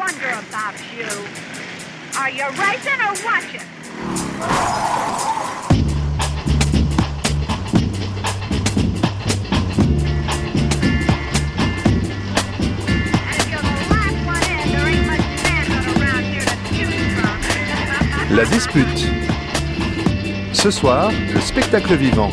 wonder about you. Are you racing or watching? La dispute. Ce soir, le spectacle vivant.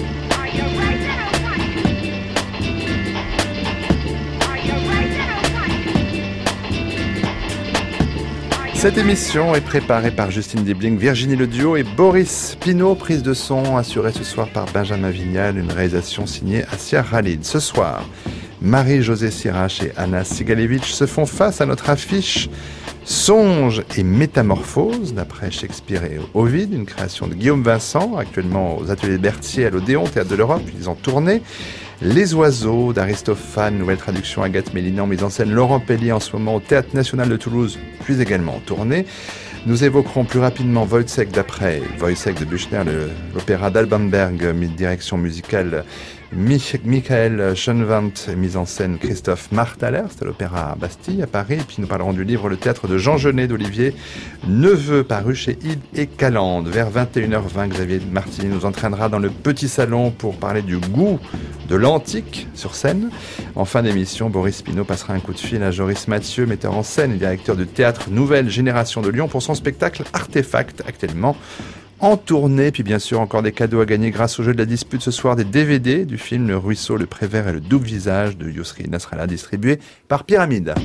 Cette émission est préparée par Justine Dibling, Virginie Le Duo et Boris Pinault. Prise de son assurée ce soir par Benjamin Vignal, une réalisation signée Assia Khalid. Ce soir, Marie-Josée Sirache et Anna Sigalevitch se font face à notre affiche Songe et métamorphose, d'après Shakespeare et Ovide, une création de Guillaume Vincent, actuellement aux ateliers de Berthier à l'Odéon, Théâtre de l'Europe, ils ont tourné. Les oiseaux d'Aristophane, nouvelle traduction Agathe Mélinan, mise en scène Laurent Pellier en ce moment au Théâtre National de Toulouse, puis également en tournée. Nous évoquerons plus rapidement Wojciech d'après Wojciech de Büchner, l'opéra d'Alban Berg, direction musicale Michael Schoenwandt, mise en scène Christophe Marthaler, c'était l'opéra à Bastille, à Paris. Et puis nous parlerons du livre Le Théâtre de Jean Genet d'Olivier Neveu, paru chez Ide et Calande. Vers 21h20, Xavier Martini nous entraînera dans le petit salon pour parler du goût de l'antique sur scène. En fin d'émission, Boris Pinault passera un coup de fil à Joris Mathieu, metteur en scène et directeur de théâtre Nouvelle Génération de Lyon, pour son spectacle Artefact, actuellement en tournée. Puis bien sûr, encore des cadeaux à gagner grâce au jeu de la dispute ce soir, des DVD du film Le Ruisseau, le Prévert et le Double Visage de Yousri Nasrallah, distribué par Pyramide.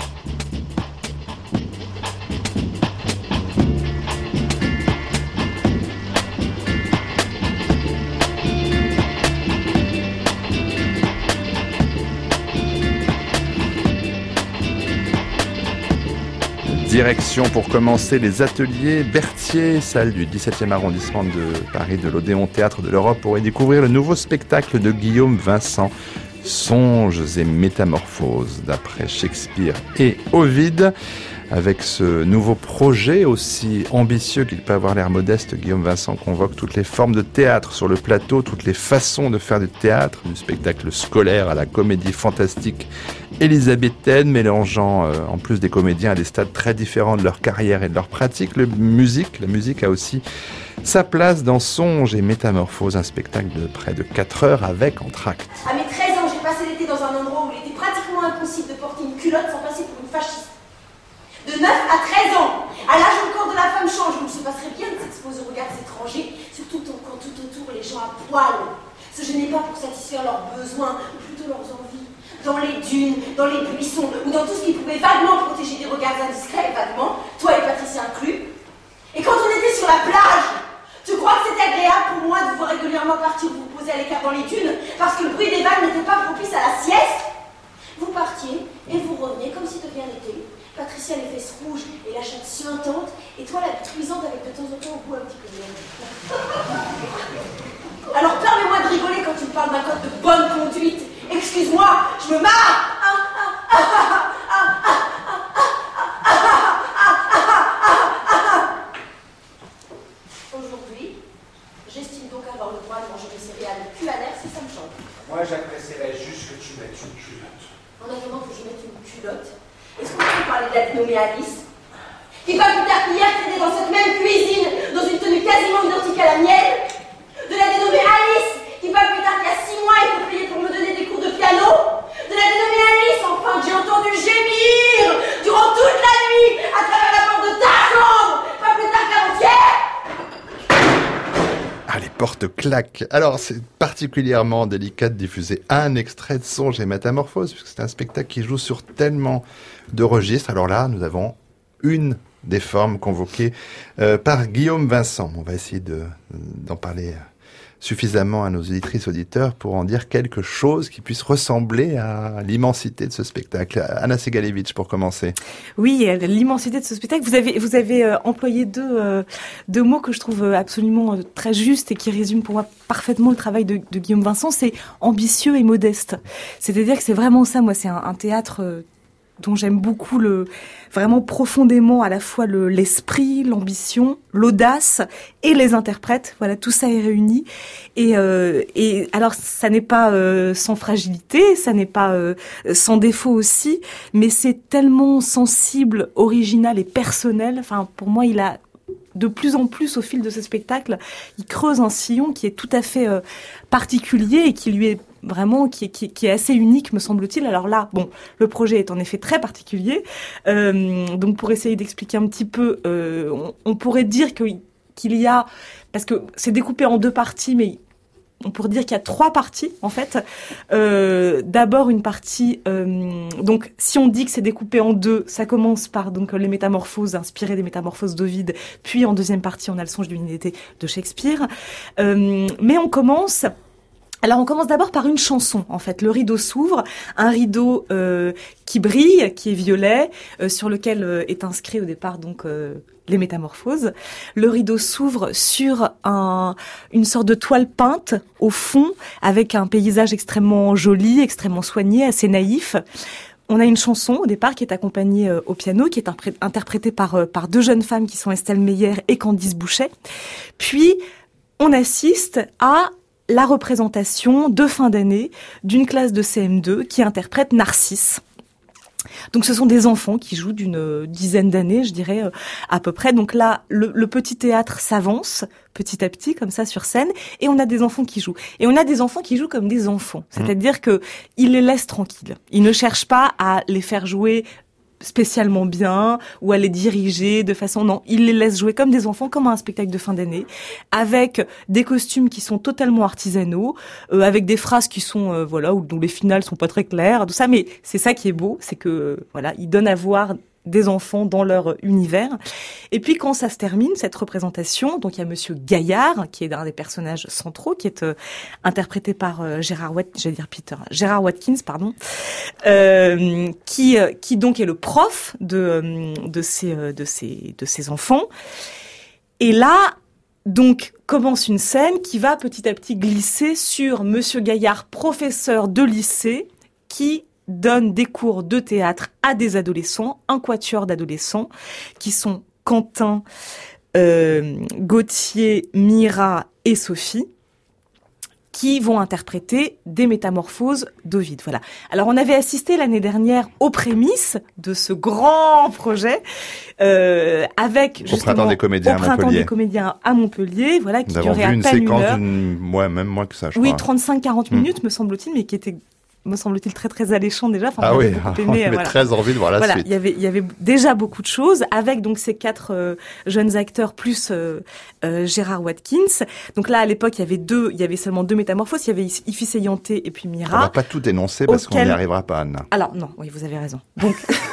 Direction pour commencer les ateliers Berthier, salle du 17e arrondissement de Paris, de l'Odéon Théâtre de l'Europe, pour y découvrir le nouveau spectacle de Guillaume Vincent, Songes et métamorphoses, d'après Shakespeare et Ovide. Avec ce nouveau projet aussi ambitieux qu'il peut avoir l'air modeste, Guillaume Vincent convoque toutes les formes de théâtre sur le plateau, toutes les façons de faire du théâtre, du spectacle scolaire à la comédie fantastique élisabéthaine, mélangeant en plus des comédiens à des stades très différents de leur carrière et de leur pratique. La musique a aussi sa place dans Songes et métamorphoses, un spectacle de près de 4 heures avec entr'acte. À mes 13 ans, j'ai passé l'été dans un endroit où il était pratiquement impossible de porter une culotte sans passer pour une fasciste. De 9 à 13 ans, à l'âge où le corps de la femme change, où il se passerait bien de s'exposer aux regards étrangers, surtout quand tout autour les gens à poil se gênaient pas pour satisfaire leurs besoins, ou plutôt leurs envies. Dans les dunes, dans les buissons, ou dans tout ce qui pouvait vaguement protéger des regards indiscrets, vaguement, toi et Patricia inclus. Et quand on était sur la plage, tu crois que c'était agréable pour moi de vous voir régulièrement partir vous poser à l'écart dans les dunes, parce que le bruit des vagues n'était pas propice à la sieste? Vous partiez et vous reveniez comme si de rien n'était. Patricia les fesses rouges et la chatte suintante, et toi la cuisante avec de temps en temps au goût un petit peu miel. Alors permets-moi de rigoler quand tu me parles d'un code de bonne conduite. Excuse-moi, je me marre. Aujourd'hui, j'estime donc avoir le droit de manger des céréales cul à l'air si ça me chante. Moi, j'apprécierais juste que tu mettes une culotte. En attendant que je mette une culotte, est-ce qu'on peut parler de la dénommée Alice, qui pas plus tard qu'hier traînait dans cette même cuisine, dans une tenue quasiment identique à la mienne? De la dénommée Alice, qui pas plus tard qu'il y a 6 mois était payée pour me donner des cours de piano? De la dénommée Alice, enfin, que j'ai entendu gémir durant toute la nuit à travers la porte de ta chambre, pas plus tard qu'avant-hier? Ah, les portes claquent. Alors, c'est particulièrement délicat de diffuser un extrait de Songes et métamorphoses, puisque c'est un spectacle qui joue sur tellement de registres. Alors là, nous avons une des formes convoquées par Guillaume Vincent. On va essayer d'en parler suffisamment à nos auditrices, auditeurs pour en dire quelque chose qui puisse ressembler à l'immensité de ce spectacle. Anna Sigalevitch, pour commencer. Oui, l'immensité de ce spectacle. Vous avez employé deux mots que je trouve absolument très justes et qui résument pour moi parfaitement le travail de Guillaume Vincent. C'est ambitieux et modeste. C'est-à-dire que c'est vraiment ça. Moi, c'est un théâtre dont j'aime beaucoup vraiment profondément à la fois l'esprit, l'ambition, l'audace et les interprètes. Voilà, tout ça est réuni. Et alors, ça n'est pas sans fragilité, ça n'est pas sans défaut aussi, mais c'est tellement sensible, original et personnel. Enfin, pour moi, il a de plus en plus, au fil de ce spectacle, il creuse un sillon qui est tout à fait particulier et qui lui est vraiment, qui est assez unique, me semble-t-il. Alors là, bon, le projet est en effet très particulier. Donc, pour essayer d'expliquer un petit peu, on pourrait dire qu'il y a, parce que c'est découpé en 2 parties, mais on pourrait dire qu'il y a 3 parties, en fait. D'abord, une partie... donc, si on dit que c'est découpé en 2, ça commence par donc les métamorphoses, inspirées des métamorphoses d'Ovide. Puis, en deuxième partie, on a le songe d'une été de Shakespeare. Mais on commence... Alors, on commence d'abord par une chanson, en fait. Le rideau s'ouvre, un rideau qui brille, qui est violet, sur lequel est inscrit au départ donc les métamorphoses. Le rideau s'ouvre sur une sorte de toile peinte au fond, avec un paysage extrêmement joli, extrêmement soigné, assez naïf. On a une chanson au départ qui est accompagnée au piano, qui est interprétée par 2 jeunes femmes qui sont Estelle Meyer et Candice Bouchet. Puis, on assiste à la représentation de fin d'année d'une classe de CM2 qui interprète Narcisse. Donc ce sont des enfants qui jouent d'une dizaine d'années, je dirais, à peu près. Donc là, le petit théâtre s'avance petit à petit, comme ça, sur scène, et on a des enfants qui jouent. Et on a des enfants qui jouent comme des enfants. C'est-à-dire que ils les laissent tranquilles. Ils ne cherchent pas à les faire jouer spécialement bien ou à les diriger de façon... Non, ils les laissent jouer comme des enfants, comme un spectacle de fin d'année, avec des costumes qui sont totalement artisanaux, avec des phrases qui sont, dont les finales sont pas très claires, tout ça, mais c'est ça qui est beau, c'est que, ils donnent à voir des enfants dans leur univers. Et puis quand ça se termine, cette représentation, donc il y a Monsieur Gaillard, qui est un des personnages centraux, qui est interprété par Gérard Watkins, qui donc est le prof de ces enfants. Et là, donc, commence une scène qui va petit à petit glisser sur Monsieur Gaillard, professeur de lycée, qui donne des cours de théâtre à des adolescents, un quatuor d'adolescents, qui sont Quentin, Gauthier, Mira et Sophie, qui vont interpréter des métamorphoses d'Ovide. Voilà. Alors, on avait assisté l'année dernière aux prémices de ce grand projet, avec justement... Au Printemps des Comédiens à Montpellier, voilà, qui durait à peine une heure. Nous avons vu une séquence même moins que ça, je crois. Oui, 35-40 minutes, me semble-t-il, mais qui était... me semble-t-il très très alléchant déjà. Enfin, on avait très envie de voir la suite. Il y avait déjà beaucoup de choses avec donc ces 4 jeunes acteurs plus Gérard Watkins. Donc là à l'époque il y avait seulement 2 métamorphoses. Il y avait Ify Seyante et puis Mira. On va pas tout dénoncer parce qu'on n'y arrivera pas, Anna. Alors non, oui vous avez raison. Donc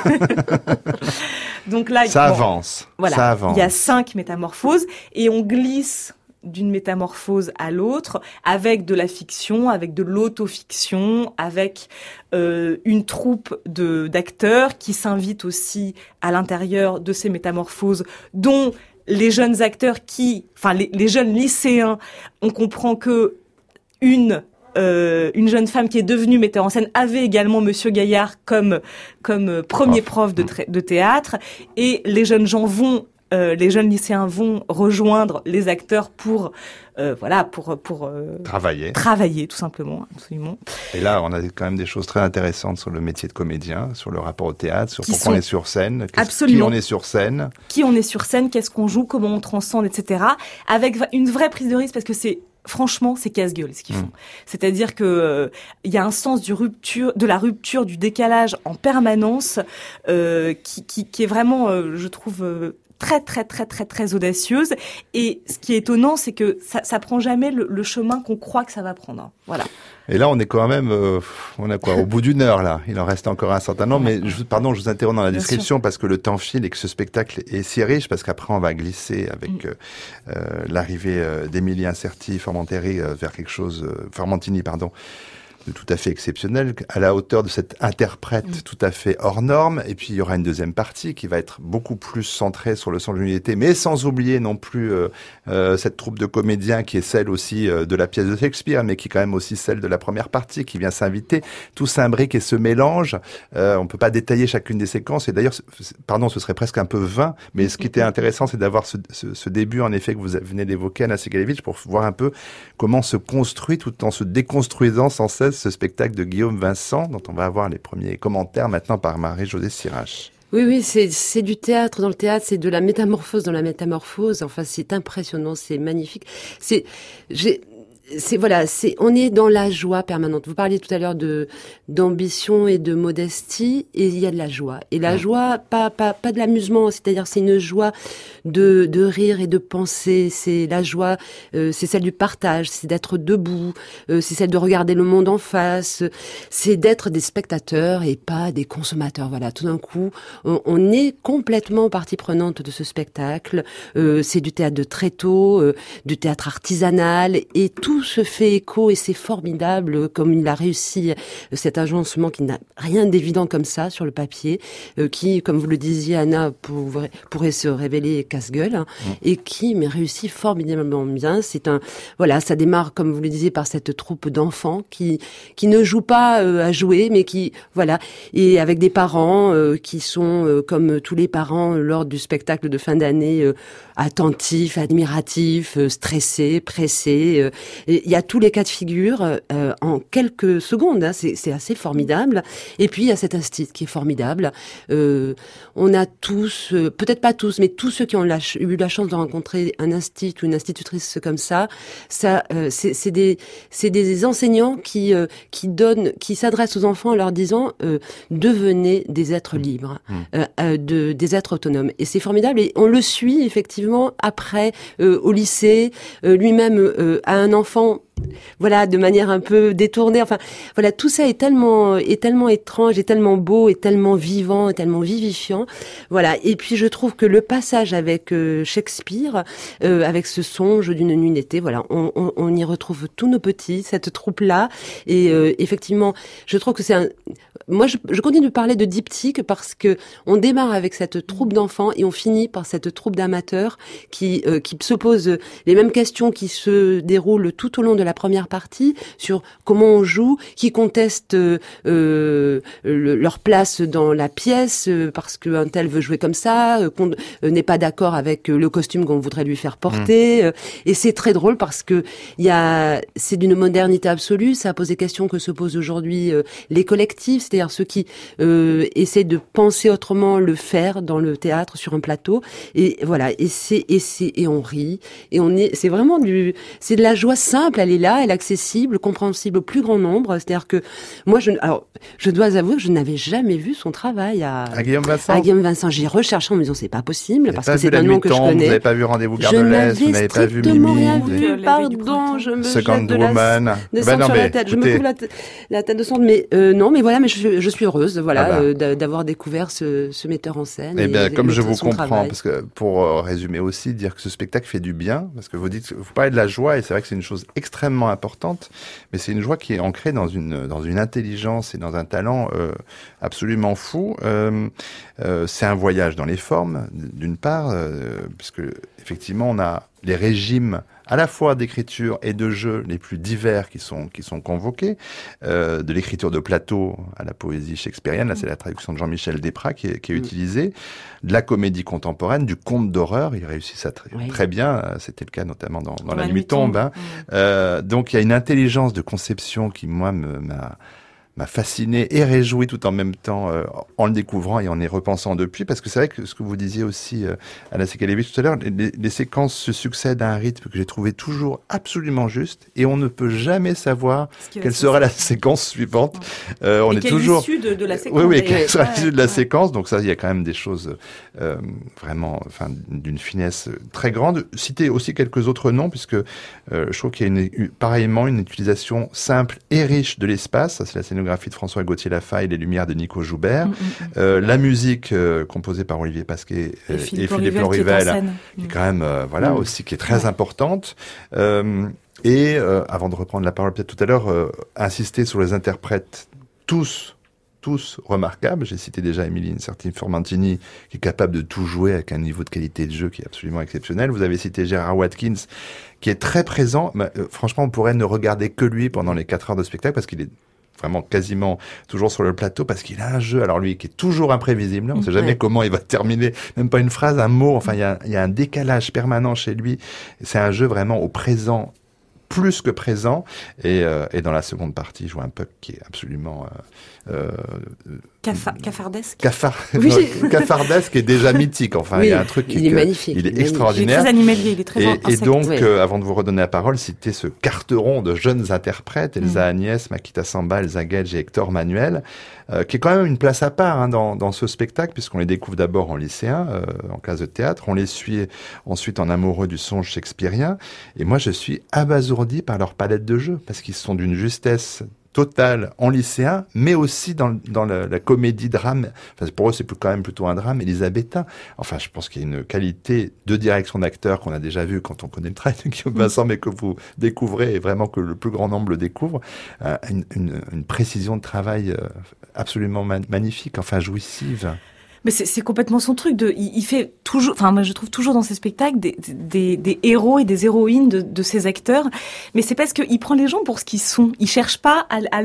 donc là ça avance. Voilà, ça avance. Il y a 5 métamorphoses et on glisse d'une métamorphose à l'autre, avec de la fiction, avec de l'autofiction, avec une troupe d'acteurs qui s'invitent aussi à l'intérieur de ces métamorphoses, dont les jeunes acteurs les jeunes lycéens, on comprend que une jeune femme qui est devenue metteur en scène avait également Monsieur Gaillard comme premier prof de théâtre, et les jeunes lycéens vont rejoindre les acteurs pour travailler tout simplement, absolument. Et là, on a quand même des choses très intéressantes sur le métier de comédien, sur le rapport au théâtre, sur pourquoi on est sur scène, qui on est sur scène. Qui on est sur scène, qu'est-ce qu'on joue, comment on transcende, etc. Avec une vraie prise de risque, parce que franchement, c'est casse-gueule ce qu'ils font. C'est-à-dire que il y a un sens de la rupture, du décalage en permanence, qui est vraiment, je trouve, très très très très très audacieuse. Et ce qui est étonnant, c'est que ça prend jamais le chemin qu'on croit que ça va prendre. Voilà. Et là, on est quand même, on a quoi, au bout d'une heure là. Il en reste encore un certain nombre. Mais je vous interromps dans la description parce que le temps file et que ce spectacle est si riche, parce qu'après on va glisser avec l'arrivée d'Emilie Incerti, Formentini, tout à fait exceptionnel, à la hauteur de cet interprète tout à fait hors norme. Et puis il y aura une deuxième partie qui va être beaucoup plus centrée sur le sens de l'unité, mais sans oublier non plus cette troupe de comédiens qui est celle aussi de la pièce de Shakespeare, mais qui est quand même aussi celle de la première partie, qui vient s'inviter. Tout s'imbrique et se mélange. On peut pas détailler chacune des séquences. Et d'ailleurs, ce serait presque un peu vain, mais ce qui était intéressant, c'est d'avoir ce début, en effet, que vous venez d'évoquer, Anna Segalevitch, pour voir un peu comment se construit, tout en se déconstruisant sans cesse, ce spectacle de Guillaume Vincent, dont on va avoir les premiers commentaires maintenant par Marie-Josée Sirache. Oui, c'est du théâtre dans le théâtre, c'est de la métamorphose dans la métamorphose. Enfin, c'est impressionnant, c'est magnifique. On est dans la joie permanente. Vous parliez tout à l'heure d'ambition et de modestie, et il y a de la joie. Et la joie, pas de l'amusement, c'est-à-dire c'est une joie de rire et de penser. C'est la joie, c'est celle du partage, c'est d'être debout, c'est celle de regarder le monde en face, c'est d'être des spectateurs et pas des consommateurs. Voilà, tout d'un coup, on est complètement partie prenante de ce spectacle. C'est du théâtre de tréteau, du théâtre artisanal, et tout se fait écho, et c'est formidable comme il a réussi cet agencement qui n'a rien d'évident comme ça sur le papier, qui, comme vous le disiez, Anna, pourrait se révéler casse-gueule, et qui réussit formidablement bien. Ça démarre, comme vous le disiez, par cette troupe d'enfants qui ne jouent pas à jouer, mais et avec des parents qui sont comme tous les parents lors du spectacle de fin d'année, attentifs, admiratifs, stressés, pressés. Il y a tous les cas de figure en quelques secondes. C'est assez formidable. Et puis il y a cet institut qui est formidable. On a tous, peut-être pas tous, mais tous ceux qui ont eu la chance de rencontrer un institut ou une institutrice comme ça, c'est des enseignants qui s'adressent aux enfants en leur disant devenez des êtres libres, des êtres autonomes. Et c'est formidable. Et on le suit effectivement après au lycée. Lui-même a un enfant. Voilà, de manière un peu détournée. Enfin, voilà, tout ça est tellement étrange, et tellement beau, et tellement vivant, et tellement vivifiant. Voilà. Et puis, je trouve que le passage avec Shakespeare, avec ce songe d'une nuit d'été, voilà, on y retrouve tous nos petits, cette troupe-là. Et effectivement, je trouve que moi, je continue de parler de diptyque parce que on démarre avec cette troupe d'enfants et on finit par cette troupe d'amateurs qui se posent les mêmes questions, qui se déroulent tout au long de la première partie sur comment on joue, qui contestent leur place dans la pièce parce qu'un tel veut jouer comme ça, qu'on n'est pas d'accord avec le costume qu'on voudrait lui faire porter. Et c'est très drôle parce que c'est d'une modernité absolue. Ça pose des questions que se posent aujourd'hui les collectifs, c'est-à-dire ceux qui essaient de penser autrement le faire dans le théâtre sur un plateau. Et voilà, et on rit, et c'est vraiment c'est de la joie simple. Elle est là, elle est accessible, compréhensible au plus grand nombre. C'est-à-dire que moi, je dois avouer que je n'avais jamais vu son travail à Guillaume Vincent. À Guillaume Vincent. J'ai recherché en me disant c'est pas possible parce que c'est un nom que je connais. Vous n'avez pas vu Rendez-vous Gare de l'Est, vous n'avez pas vu Mimi. Rien vu. Pardon, je me jette de Woman. sang sur la tête. Je me couvre la tête de sang. Mais non, mais voilà, mais je suis heureuse, voilà, d'avoir découvert ce metteur en scène. Eh bien, comme je vous comprends, parce que pour résumer aussi, dire que ce spectacle fait du bien, parce que vous parlez de la joie, et c'est vrai que c'est une chose extrêmement importante, mais c'est une joie qui est ancrée dans une intelligence et dans un talent absolument fou. C'est un voyage dans les formes, d'une part, puisque effectivement on a les régimes à la fois d'écriture et de jeu les plus divers qui sont convoqués, de l'écriture de plateau à la poésie shakespearienne, là c'est la traduction de Jean-Michel Desprats qui est utilisée, de la comédie contemporaine, du conte d'horreur, il réussit ça très bien, c'était le cas notamment dans La Nuit tombe. Donc il y a une intelligence de conception qui moi m'a fasciné et réjoui tout en même temps en le découvrant et en y repensant depuis, parce que c'est vrai que ce que vous disiez aussi Anna Segalevitch tout à l'heure, les séquences se succèdent à un rythme que j'ai trouvé toujours absolument juste, et on ne peut jamais savoir quelle sera la séquence suivante. On est toujours l'issue de la séquence. Oui, quelle sera l'issue de la séquence. Donc ça, il y a quand même des choses vraiment, enfin, d'une finesse très grande. Citer aussi quelques autres noms, puisque je trouve qu'il y a pareillement une utilisation simple et riche de l'espace. Ça, c'est la scénographie de François Gauthier Lafaille, les lumières de Nico Joubert, la musique composée par Olivier Pasquet et Philippe Lorivel, qui est quand même aussi qui est très importante. Et avant de reprendre la parole peut-être tout à l'heure, insister sur les interprètes tous remarquables. J'ai cité déjà Émilie Incerti-Formentini, qui est capable de tout jouer avec un niveau de qualité de jeu qui est absolument exceptionnel. Vous avez cité Gérard Watkins, qui est très présent. Franchement, on pourrait ne regarder que lui pendant les 4 heures de spectacle, parce qu'il est vraiment quasiment toujours sur le plateau, parce qu'il a un jeu, alors lui, qui est toujours imprévisible. On ne sait jamais comment il va terminer, même pas une phrase, un mot. Enfin, il y a un décalage permanent chez lui. C'est un jeu vraiment au présent, plus que présent, et dans la seconde partie, il joue un Puck qui est absolument cafardesque. Cafardesque est déjà mythique. Enfin, il y a un truc il est magnifique. Il est extraordinaire. Il est très animalier, il est très et donc, avant de vous redonner la parole, citer ce carteron de jeunes interprètes, Elsa Agnès, Makita Samba, Elsa Gage et Hector Manuel, qui est quand même une place à part dans ce spectacle, puisqu'on les découvre d'abord en lycéen, en classe de théâtre, on les suit ensuite en amoureux du songe shakespearien, et moi je suis abasourdi par leur palette de jeux, parce qu'ils sont d'une justesse totale en lycéen, mais aussi dans la comédie drame. Enfin, pour eux, c'est quand même plutôt un drame élisabétain. Enfin, je pense qu'il y a une qualité de direction d'acteur qu'on a déjà vu quand on connaît le travail de Guillaume Vincent, mais que vous découvrez, et vraiment que le plus grand nombre le découvre, une précision de travail absolument magnifique, enfin jouissive. Mais c'est complètement son truc. Il fait toujours, enfin moi je trouve toujours dans ses spectacles des héros et des héroïnes de ses acteurs. Mais c'est parce qu'il prend les gens pour ce qu'ils sont. Il cherche pas à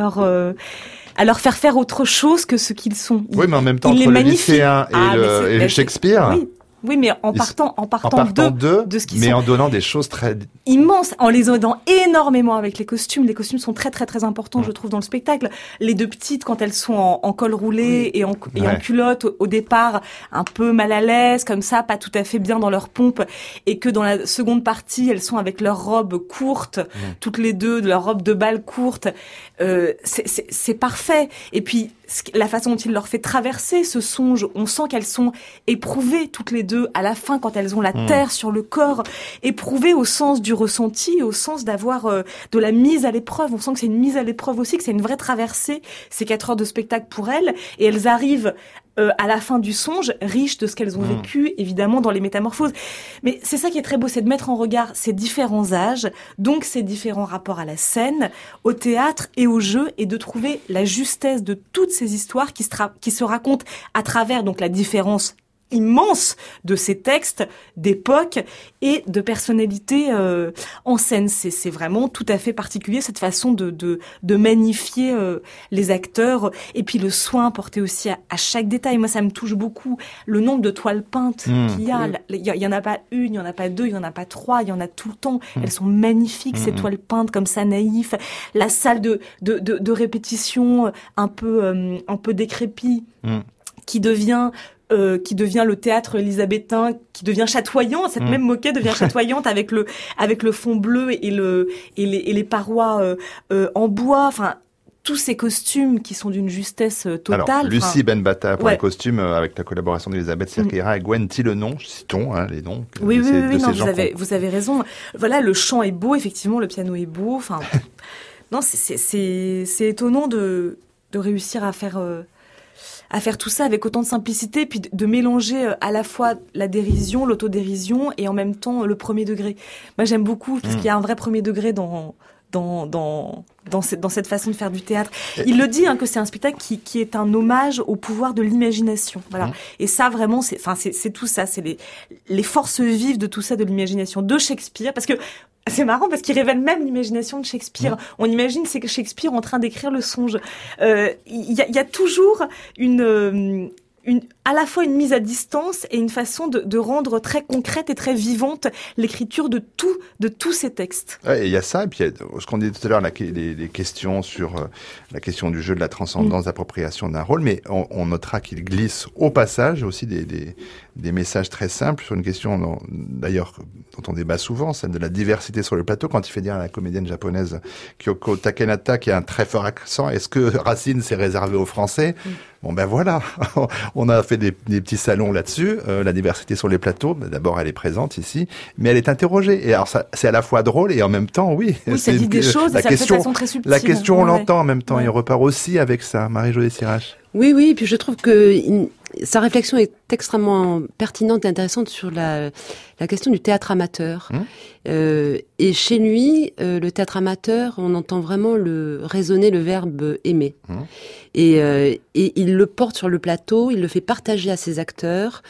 leur faire faire autre chose que ce qu'ils sont. Oui, mais en même temps, entre le lycéen et le Shakespeare. Oui, mais en partant d'eux, de ce qu'ils sont. Mais en donnant des choses très immenses, en les aidant énormément avec les costumes. Les costumes sont très très très importants, je trouve, dans le spectacle. Les deux petites, quand elles sont en col roulé et en culotte au départ, un peu mal à l'aise, comme ça, pas tout à fait bien dans leur pompe, et que dans la seconde partie, elles sont avec leurs robes courtes, toutes les deux, de leur robe de bal courte. C'est parfait. Et puis la façon dont il leur fait traverser ce songe, on sent qu'elles sont éprouvées toutes les deux à la fin quand elles ont la terre sur le corps, éprouvées au sens du ressenti, au sens d'avoir de la mise à l'épreuve. On sent que c'est une mise à l'épreuve aussi, que c'est une vraie traversée, ces 4 heures de spectacle pour elles, et elles arrivent à la fin du songe, riches de ce qu'elles ont vécu, évidemment, dans les métamorphoses. Mais c'est ça qui est très beau, c'est de mettre en regard ces différents âges, donc ces différents rapports à la scène, au théâtre et au jeu, et de trouver la justesse de toutes ces histoires qui se racontent à travers donc la différence immense de ces textes d'époque et de personnalité en scène. C'est vraiment tout à fait particulier, cette façon de magnifier les acteurs, et puis le soin porté aussi à chaque détail. Moi, ça me touche beaucoup, le nombre de toiles peintes qu'il y a. Il y en a pas une, il y en a pas deux, il y en a pas trois, il y en a tout le temps. Elles sont magnifiques, ces toiles peintes comme ça, naïfs. La salle de répétition un peu décrépie, qui devient le théâtre élisabétain, qui devient chatoyant. Cette même moquette devient chatoyante avec le fond bleu et les parois en bois. Enfin, tous ces costumes qui sont d'une justesse totale. Alors, Lucie Benbata pour les costumes, avec la collaboration d'Elisabeth Cerqueira et Gwen Tillenon, citons les noms. Oui, non, vous avez raison. Voilà, le chant est beau, effectivement, le piano est beau. Enfin, non, c'est étonnant de réussir à faire tout ça avec autant de simplicité, puis de mélanger à la fois la dérision, l'autodérision, et en même temps le premier degré. Moi, j'aime beaucoup, parce qu'il y a un vrai premier degré dans cette façon de faire du théâtre. Il le dit, que c'est un spectacle qui est un hommage au pouvoir de l'imagination. Voilà. Et ça, vraiment, c'est tout ça. C'est les forces vives de tout ça, de l'imagination de Shakespeare, parce que c'est marrant parce qu'il révèle même l'imagination de Shakespeare. On imagine c'est que Shakespeare en train d'écrire le songe. Il y a toujours à la fois une mise à distance et une façon de rendre très concrète et très vivante l'écriture de tous ces textes. Ouais, il y a ça, et puis il y a ce qu'on disait tout à l'heure, les questions sur la question du jeu, de la transcendance, d'appropriation d'un rôle, mais on notera qu'il glisse au passage aussi des messages très simples sur une question d'ailleurs dont on débat souvent, celle de la diversité sur le plateau, quand il fait dire à la comédienne japonaise Kyoko Takenata, qui a un très fort accent, est-ce que Racine s'est réservé aux Français? Bon ben voilà, on a fait des petits salons là-dessus, la diversité sur les plateaux, d'abord elle est présente ici, mais elle est interrogée, et alors ça, c'est à la fois drôle et en même temps, oui ça dit des choses, ça fait de façon très subtile. La question on l'entend en même temps, il repart aussi avec ça, Marie-Josée Sirache. Oui, et puis je trouve que sa réflexion est extrêmement pertinente et intéressante sur la question du théâtre amateur. Et chez lui, le théâtre amateur, on entend vraiment résonner le verbe aimer. Et il le porte sur le plateau, il le fait partager à ses acteurs,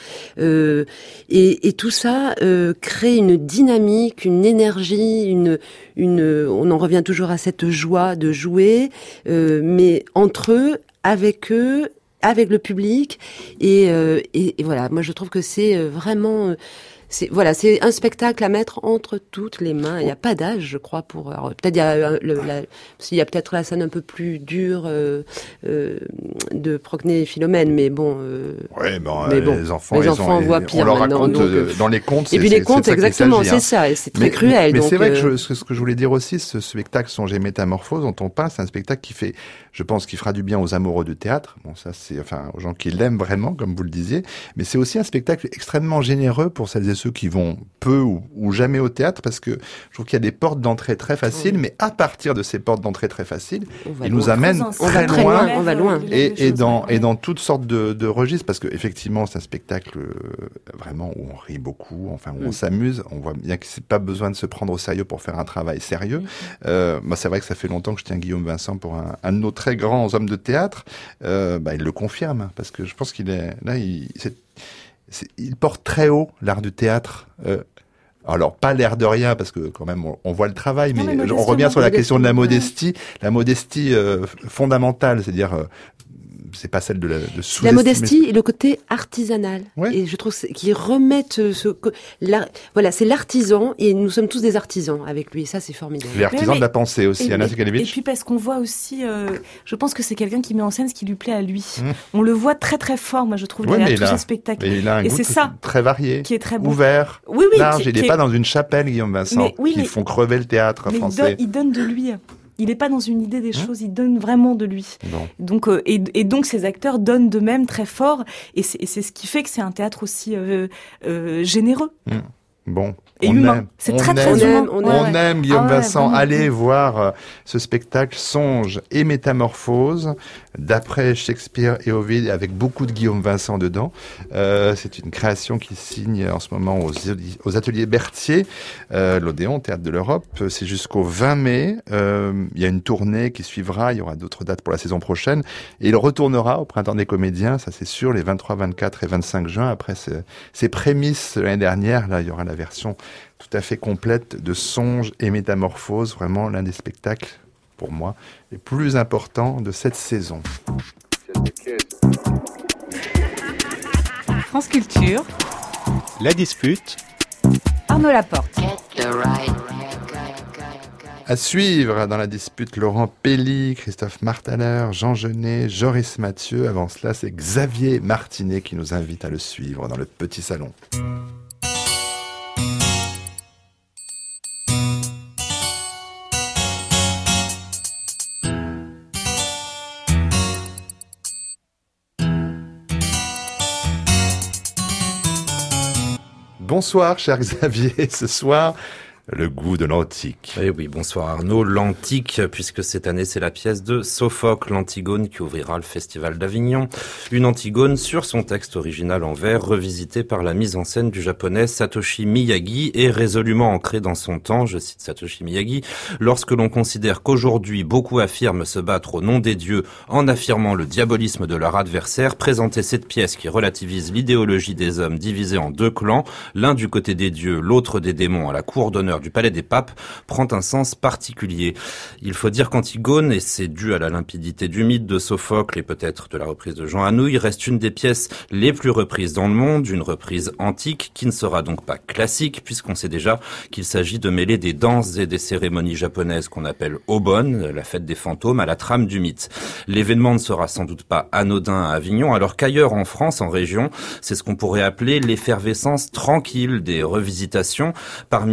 et tout ça crée une dynamique, une énergie, on en revient toujours à cette joie de jouer, mais entre eux, avec le public, et voilà. Moi, je trouve que c'est vraiment. C'est un spectacle à mettre entre toutes les mains. Il n'y a pas d'âge, je crois, peut-être il y a peut-être la scène un peu plus dure de Procné et Philomène, mais bon. Les enfants voient pire. On leur raconte donc, dans les contes. Et puis les contes, exactement, c'est ça. Et c'est très cruel. Mais donc, c'est vrai que ce que je voulais dire aussi, ce spectacle Songe et Métamorphose dont on parle, c'est un spectacle qui fait, je pense, qui fera du bien aux amoureux de théâtre. Bon, ça, aux gens qui l'aiment vraiment, comme vous le disiez. Mais c'est aussi un spectacle extrêmement généreux pour celles et ceux qui vont peu ou jamais au théâtre, parce que je trouve qu'il y a des portes d'entrée très faciles, mais à partir de ces portes d'entrée très faciles, ils nous amènent très loin. On va loin. Et dans toutes sortes de registres, parce que effectivement, c'est un spectacle vraiment où on rit beaucoup, enfin où on s'amuse. On voit bien que c'est pas besoin de se prendre au sérieux pour faire un travail sérieux. Moi, c'est vrai que ça fait longtemps que je tiens Guillaume Vincent pour un de nos très grands hommes de théâtre. Il le confirme, parce que je pense qu'il est là. Il porte très haut l'art du théâtre. Alors, pas l'air de rien, parce que quand même, on voit le travail, mais on revient sur la question de la modestie. La modestie fondamentale, c'est-à-dire... c'est pas celle de sous-estimer. La modestie et le côté artisanal. Ouais. Et je trouve qu'ils remettent voilà, c'est l'artisan, et nous sommes tous des artisans avec lui. Et ça, c'est formidable. Les artisans de la pensée aussi, Anna Sekalevitch. Et puis parce qu'on voit aussi, je pense que c'est quelqu'un qui met en scène ce qui lui plaît à lui. On le voit très très fort, moi je trouve, derrière tous ces spectacles. Et il a un goût très varié, qui est très bon. Ouvert, oui, large. Il n'est pas dans une chapelle, Guillaume Vincent, qui font crever le théâtre français. Il donne de lui. Il n'est pas dans une idée des choses, il donne vraiment de lui. Donc, donc ces acteurs donnent de même très fort, et c'est ce qui fait que c'est un théâtre aussi généreux. Bon. Et humain. C'est très humain. On aime Guillaume Vincent. Vraiment. Allez voir ce spectacle Songe et Métamorphose d'après Shakespeare et Ovide, avec beaucoup de Guillaume Vincent dedans. C'est une création qui signe en ce moment aux ateliers Berthier, l'Odéon, Théâtre de l'Europe. C'est jusqu'au 20 mai. Il y a une tournée qui suivra. Il y aura d'autres dates pour la saison prochaine. Et il retournera au Printemps des Comédiens, ça c'est sûr, les 23, 24 et 25 juin. Après ces prémices l'année dernière, là, il y aura la version tout à fait complète de Songe et Métamorphose, vraiment l'un des spectacles, pour moi, les plus importants de cette saison. France Culture. La dispute. Arnaud Laporte. À suivre dans la dispute, Laurent Pelli, Christophe Martaler, Jean Genet, Joris Mathieu. Avant cela, c'est Xavier Martinet qui nous invite à le suivre dans le petit salon. Bonsoir, cher Xavier. Ce soir, le goût de l'antique. Eh oui, bonsoir Arnaud. L'antique, puisque cette année c'est la pièce de Sophocle, l'Antigone, qui ouvrira le Festival d'Avignon. Une Antigone sur son texte original en vers, revisité par la mise en scène du japonais Satoshi Miyagi et résolument ancré dans son temps, je cite Satoshi Miyagi, lorsque l'on considère qu'aujourd'hui beaucoup affirment se battre au nom des dieux en affirmant le diabolisme de leur adversaire, présenter cette pièce qui relativise l'idéologie des hommes divisés en deux clans, l'un du côté des dieux, l'autre des démons à la cour d'honneur du Palais des Papes, prend un sens particulier. Il faut dire qu'Antigone, et c'est dû à la limpidité du mythe de Sophocle et peut-être de la reprise de Jean Anouilh, reste une des pièces les plus reprises dans le monde, une reprise antique qui ne sera donc pas classique, puisqu'on sait déjà qu'il s'agit de mêler des danses et des cérémonies japonaises qu'on appelle Obon, la fête des fantômes, à la trame du mythe. L'événement ne sera sans doute pas anodin à Avignon, alors qu'ailleurs en France, en région, c'est ce qu'on pourrait appeler l'effervescence tranquille des revisitations. Parmi elles,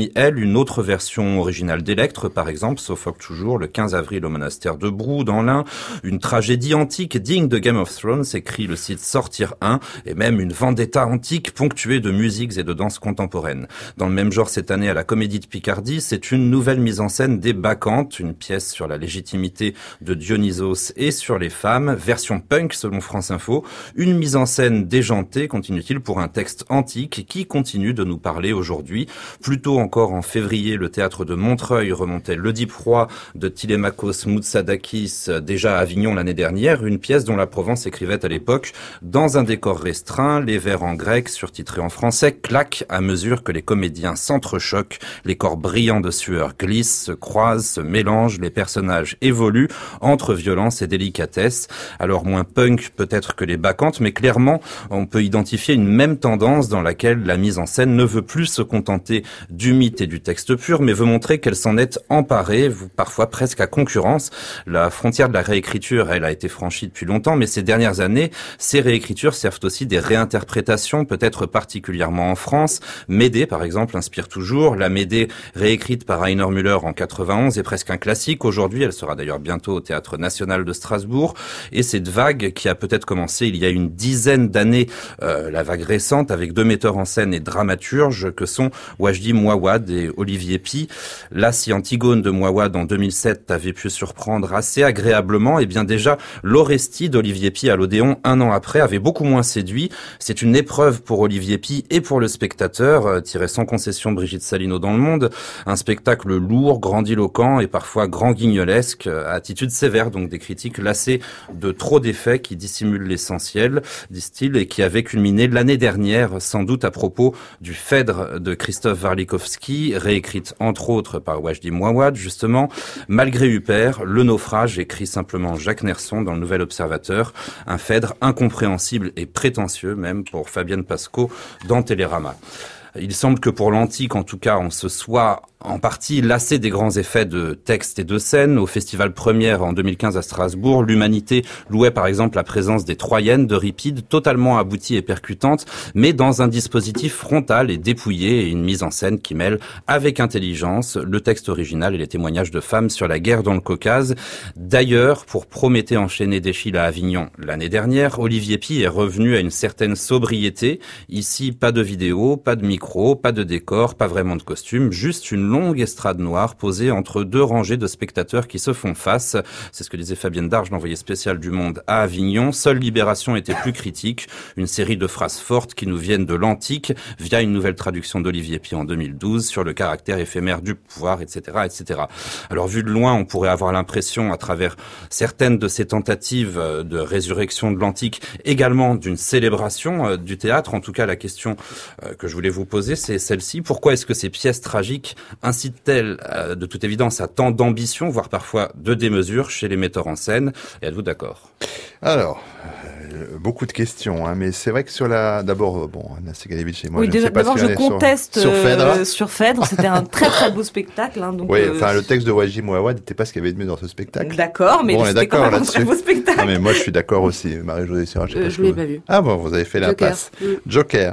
une autre version originale d'Electre, par exemple, Sophocle toujours, le 15 avril au monastère de Brou, dans l'Ain. Une tragédie antique digne de Game of Thrones, écrit le site Sortir 1, et même une vendetta antique ponctuée de musiques et de danses contemporaines. Dans le même genre, cette année, à la Comédie de Picardie, c'est une nouvelle mise en scène des Bacchantes, une pièce sur la légitimité de Dionysos et sur les femmes, version punk selon France Info, une mise en scène déjantée, continue-t-il, pour un texte antique qui continue de nous parler aujourd'hui. Plus tôt encore en février, le théâtre de Montreuil remontait l'Oedipe roi de Télémakos Moutsadakis, déjà à Avignon l'année dernière, une pièce dont la Provence écrivait à l'époque dans un décor restreint, les vers en grec surtitrés en français claquent à mesure que les comédiens s'entrechoquent, les corps brillants de sueur glissent, se croisent, se mélangent, les personnages évoluent entre violence et délicatesse. Alors moins punk peut-être que les Bacchantes, mais clairement on peut identifier une même tendance dans laquelle la mise en scène ne veut plus se contenter du mythe et du texte pur, mais veut montrer qu'elle s'en est emparée, parfois presque à concurrence. La frontière de la réécriture, elle a été franchie depuis longtemps, mais ces dernières années, ces réécritures servent aussi des réinterprétations, peut-être particulièrement en France. Médée, par exemple, inspire toujours. La Médée, réécrite par Rainer Müller en 91, est presque un classique. Aujourd'hui, elle sera d'ailleurs bientôt au Théâtre National de Strasbourg. Et cette vague qui a peut-être commencé il y a une dizaine d'années, la vague récente, avec deux metteurs en scène et dramaturges que sont Wajdi Mouawad et Olivier Py. Là, si Antigone de Mouawad en 2007 avait pu surprendre assez agréablement, et bien déjà, l'Orestie d'Olivier Py à l'Odéon, un an après, avait beaucoup moins séduit. C'est une épreuve pour Olivier Py et pour le spectateur, tiré sans concession Brigitte Salino dans Le Monde. Un spectacle lourd, grandiloquent et parfois grand guignolesque, attitude sévère donc des critiques lassées de trop d'effets qui dissimulent l'essentiel, disent-ils, et qui avait culminé l'année dernière, sans doute à propos du Phèdre de Christophe Warlikowski, réécrite entre autres par Wajdi Mouawad, justement. Malgré Huppert, Le Naufrage, écrit simplement Jacques Nerson dans le Nouvel Observateur, un Phèdre incompréhensible et prétentieux même pour Fabienne Pasco dans Télérama. Il semble que pour l'antique, en tout cas, on se soit en partie lassé des grands effets de texte et de scène. Au Festival Première en 2015 à Strasbourg, l'Humanité louait par exemple la présence des Troyennes d'Euripide, totalement aboutie et percutante, mais dans un dispositif frontal et dépouillé, et une mise en scène qui mêle avec intelligence le texte original et les témoignages de femmes sur la guerre dans le Caucase. D'ailleurs, pour Prométhée enchaîné d'Échille à Avignon l'année dernière, Olivier Py est revenu à une certaine sobriété. Ici, pas de vidéo, pas de micro, pas de décor, pas vraiment de costume, juste une longue estrade noire posée entre deux rangées de spectateurs qui se font face. C'est ce que disait Fabienne Darge, l'envoyée spéciale du Monde à Avignon. Seule Libération était plus critique. Une série de phrases fortes qui nous viennent de l'antique via une nouvelle traduction d'Olivier Py en 2012 sur le caractère éphémère du pouvoir, etc., etc. Alors, vu de loin, on pourrait avoir l'impression, à travers certaines de ces tentatives de résurrection de l'antique, également d'une célébration du théâtre. En tout cas, la question que je voulais vous poser, c'est celle-ci. Pourquoi est-ce que ces pièces tragiques incite-t-elle de toute évidence à tant d'ambition, voire parfois de démesure chez les metteurs en scène? Et êtes-vous d'accord? Alors, beaucoup de questions, hein, mais c'est vrai que sur d'abord, bon, Anna Segalevitch et moi, oui, je ne sais pas d'abord, ce je conteste sur Phèdre. C'était un très très beau spectacle. Hein, donc, oui, enfin, le texte de Wajdi Mouawad n'était pas ce qu'il y avait de mieux dans ce spectacle. D'accord, mais c'était quand même un très beau spectacle. Non, mais moi, je suis d'accord aussi. Marie-Josée Sirach, je l'ai pas vu. Ah bon, vous avez fait l'impasse. Joker.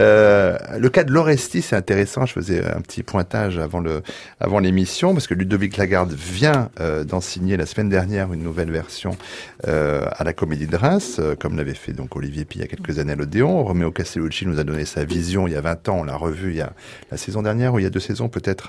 Le cas de l'Orestie, c'est intéressant. Je faisais un petit pointage avant l'émission, parce que Ludovic Lagarde vient d'en signer la semaine dernière une nouvelle version à la Comédie de Reims, comme l'avait fait donc Olivier Py il y a quelques années à l'Odéon. Romeo Castellucci nous a donné sa vision il y a 20 ans, on l'a revu il y a la saison dernière, ou il y a 2 saisons peut-être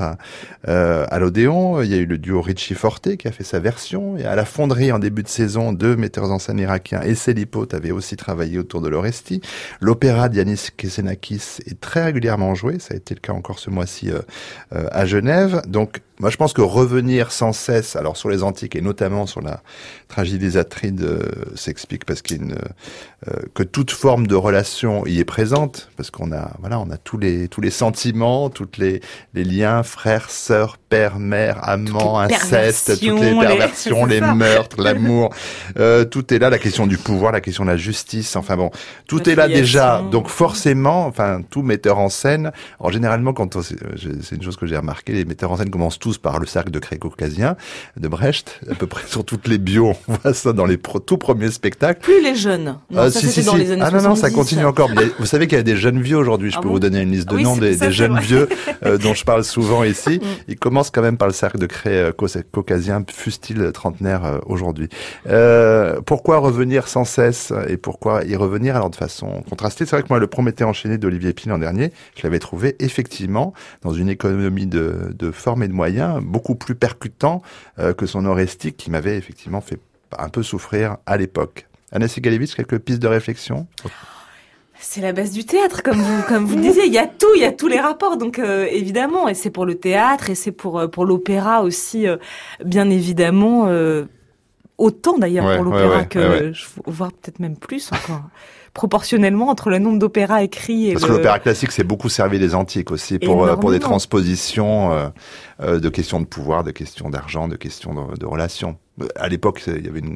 à l'Odéon. Il y a eu le duo Ricci Forte qui a fait sa version. Et à la Fonderie, en début de saison, 2 metteurs en scène irakiens et Célipote avaient aussi travaillé autour de l'Orestie. L'opéra d'Yanis Kesenakis est très régulièrement joué, ça a été le cas encore ce mois-ci à Genève. Donc moi je pense que revenir sans cesse, alors sur les antiques et notamment sur la tragédie des Atrides, s'explique parce qu'il y a que toute forme de relation y est présente, parce qu'on a tous les sentiments, toutes les liens, frères, sœurs, pères, père, mère, amant, Toutes les inceste, toutes les perversions, perversions, les c'est ça. meurtres, l'amour, tout est là, la question du pouvoir, la question de la justice, enfin bon, tout La est là filiation. déjà. Donc forcément, enfin, tout metteur en scène, alors généralement c'est une chose que j'ai remarqué, les metteurs en scène commencent tous par le cercle de Caucasien, de Brecht, à peu près sur toutes les bios, on voit ça dans les tout premiers spectacles. Plus les jeunes. Non, ça c'était dans les années 70. Non, ça continue encore. Mais vous savez qu'il y a des jeunes vieux aujourd'hui. Je peux vous donner une liste de noms des jeunes vieux dont je parle souvent ici. Ils commencent quand même par le cercle de Caucasien, fût-il trentenaire aujourd'hui. Pourquoi revenir sans cesse et pourquoi y revenir alors de façon contrastée? C'est vrai que moi, le Prométhée enchaîné d'Olivier Py l'an dernier, je l'avais trouvé effectivement dans une économie de forme et de moyens beaucoup plus percutant que son Orestique qui m'avait effectivement fait un peu souffrir à l'époque. Anna Sigalevitch, quelques pistes de réflexion? C'est la base du théâtre, comme vous le disiez. Il y a tous les rapports, donc évidemment. Et c'est pour le théâtre, et c'est pour l'opéra aussi, bien évidemment. Autant d'ailleurs pour l'opéra voire peut-être même plus encore. Proportionnellement entre le nombre d'opéras écrits et parce que l'opéra classique s'est beaucoup servi des antiques aussi pour des transpositions de questions de pouvoir, de questions d'argent, de questions de relations. À l'époque, il y avait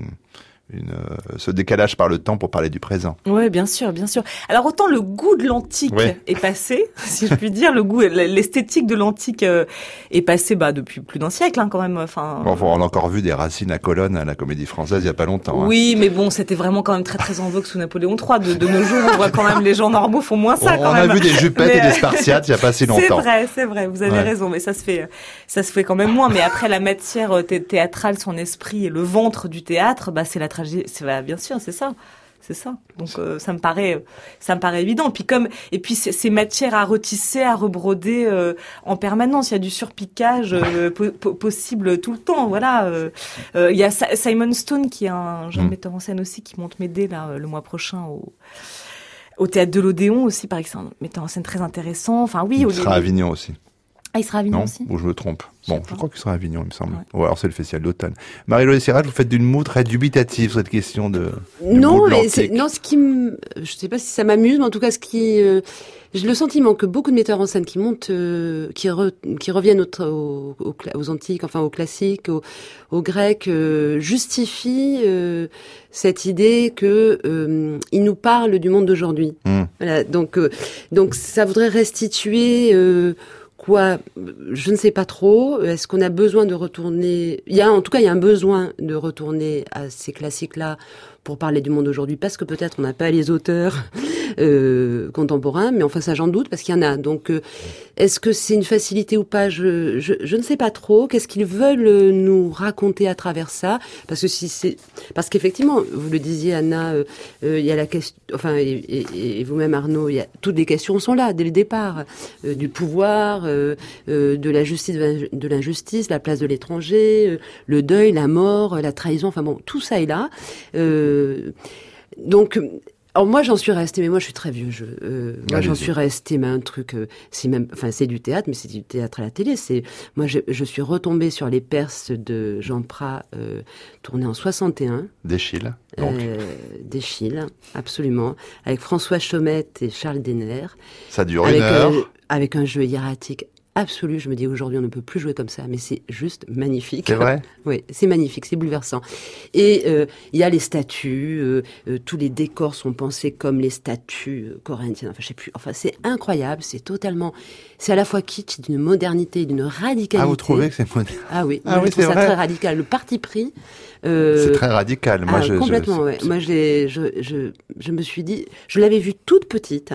ce décalage par le temps pour parler du présent. Ouais, bien sûr, bien sûr. Alors autant le goût de l'antique est passé, si je puis dire, l'esthétique de l'antique est passé depuis plus d'un siècle quand même. Enfin. Bon, on a encore vu des Racines à Colonne à la Comédie Française il y a pas longtemps. Oui, mais bon, c'était vraiment quand même très très en vogue sous Napoléon III. De nos jours, on voit quand même les gens normaux font moins ça. On a vu des Jupettes et des Spartiates il y a pas si longtemps. C'est vrai, vous avez raison, mais ça se fait quand même moins. Mais après la matière théâtrale, son esprit et le ventre du théâtre, c'est la tragédie. Bien sûr, c'est ça. Donc ça me paraît évident. Et puis ces matières à retisser, à rebroder en permanence. Il y a du surpiquage possible tout le temps. Voilà. Il y a Simon Stone qui est un jeune metteur en scène aussi qui monte Médée là le mois prochain au théâtre de l'Odéon aussi. Pareil que c'est un metteur en scène très intéressant. Enfin oui. Il sera à Avignon aussi. Ah, il sera à Avignon aussi. Ou je me trompe. Bon, je crois qu'il sera à Avignon, il me semble. Ou alors c'est le festival d'automne. Marie-Laure Serrat, vous faites d'une moue très dubitative sur cette question de non, mais ce qui je sais pas si ça m'amuse, mais en tout cas, j'ai le sentiment que beaucoup de metteurs en scène qui montent, qui reviennent aux antiques, enfin aux classiques, aux grecs, justifient cette idée que ils nous parlent du monde d'aujourd'hui. Voilà, donc ça voudrait restituer je ne sais pas trop. Est-ce qu'on a besoin de retourner? Il y a un besoin de retourner à ces classiques-là pour parler du monde d'aujourd'hui, parce que peut-être on n'a pas les auteurs contemporains, mais enfin ça j'en doute parce qu'il y en a. Donc est-ce que c'est une facilité ou pas? Je ne sais pas trop. Qu'est-ce qu'ils veulent nous raconter à travers ça? Parce qu'effectivement, vous le disiez Anna, il y a la question, enfin et vous-même Arnaud, toutes les questions sont là dès le départ, du pouvoir, de la justice, de l'injustice, la place de l'étranger, le deuil, la mort, la trahison. Enfin bon, tout ça est là. Donc alors moi j'en suis restée, mais moi je suis très vieux. Moi j'en suis restée, mais un truc, c'est du théâtre, mais c'est du théâtre à la télé. Moi je suis retombée sur les Perses de Jean Prat, tourné en 61. D'Eschyle, donc. D'Eschyle, absolument, avec François Chaumette et Charles Denner. Ça dure une heure. Avec un jeu hiératique absolu. Je me dis aujourd'hui on ne peut plus jouer comme ça, mais c'est juste magnifique. C'est vrai? Oui, c'est magnifique, c'est bouleversant. Et il y a les statues, tous les décors sont pensés comme les statues corinthiennes. Enfin, je sais plus. Enfin, c'est incroyable. C'est à la fois kitsch, d'une modernité, d'une radicalité. Ah, vous trouvez que c'est moderne? Ah oui, je trouve ça très radical. Le parti pris. C'est très radical. Moi, complètement. Moi, je me suis dit, je l'avais vue toute petite.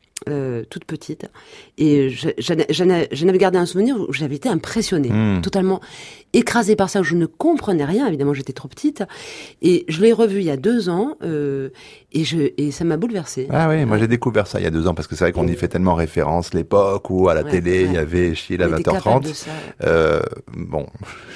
Et je n'avais gardé un souvenir où j'avais été impressionnée, totalement écrasée par ça, où je ne comprenais rien, évidemment j'étais trop petite, et je l'ai revu il y a 2 ans, et ça m'a bouleversée. Ah oui, moi j'ai découvert ça il y a 2 ans, parce que c'est vrai qu'on y fait tellement référence, l'époque où à la télé il y avait Eschyle à 20h30. De ça. Bon...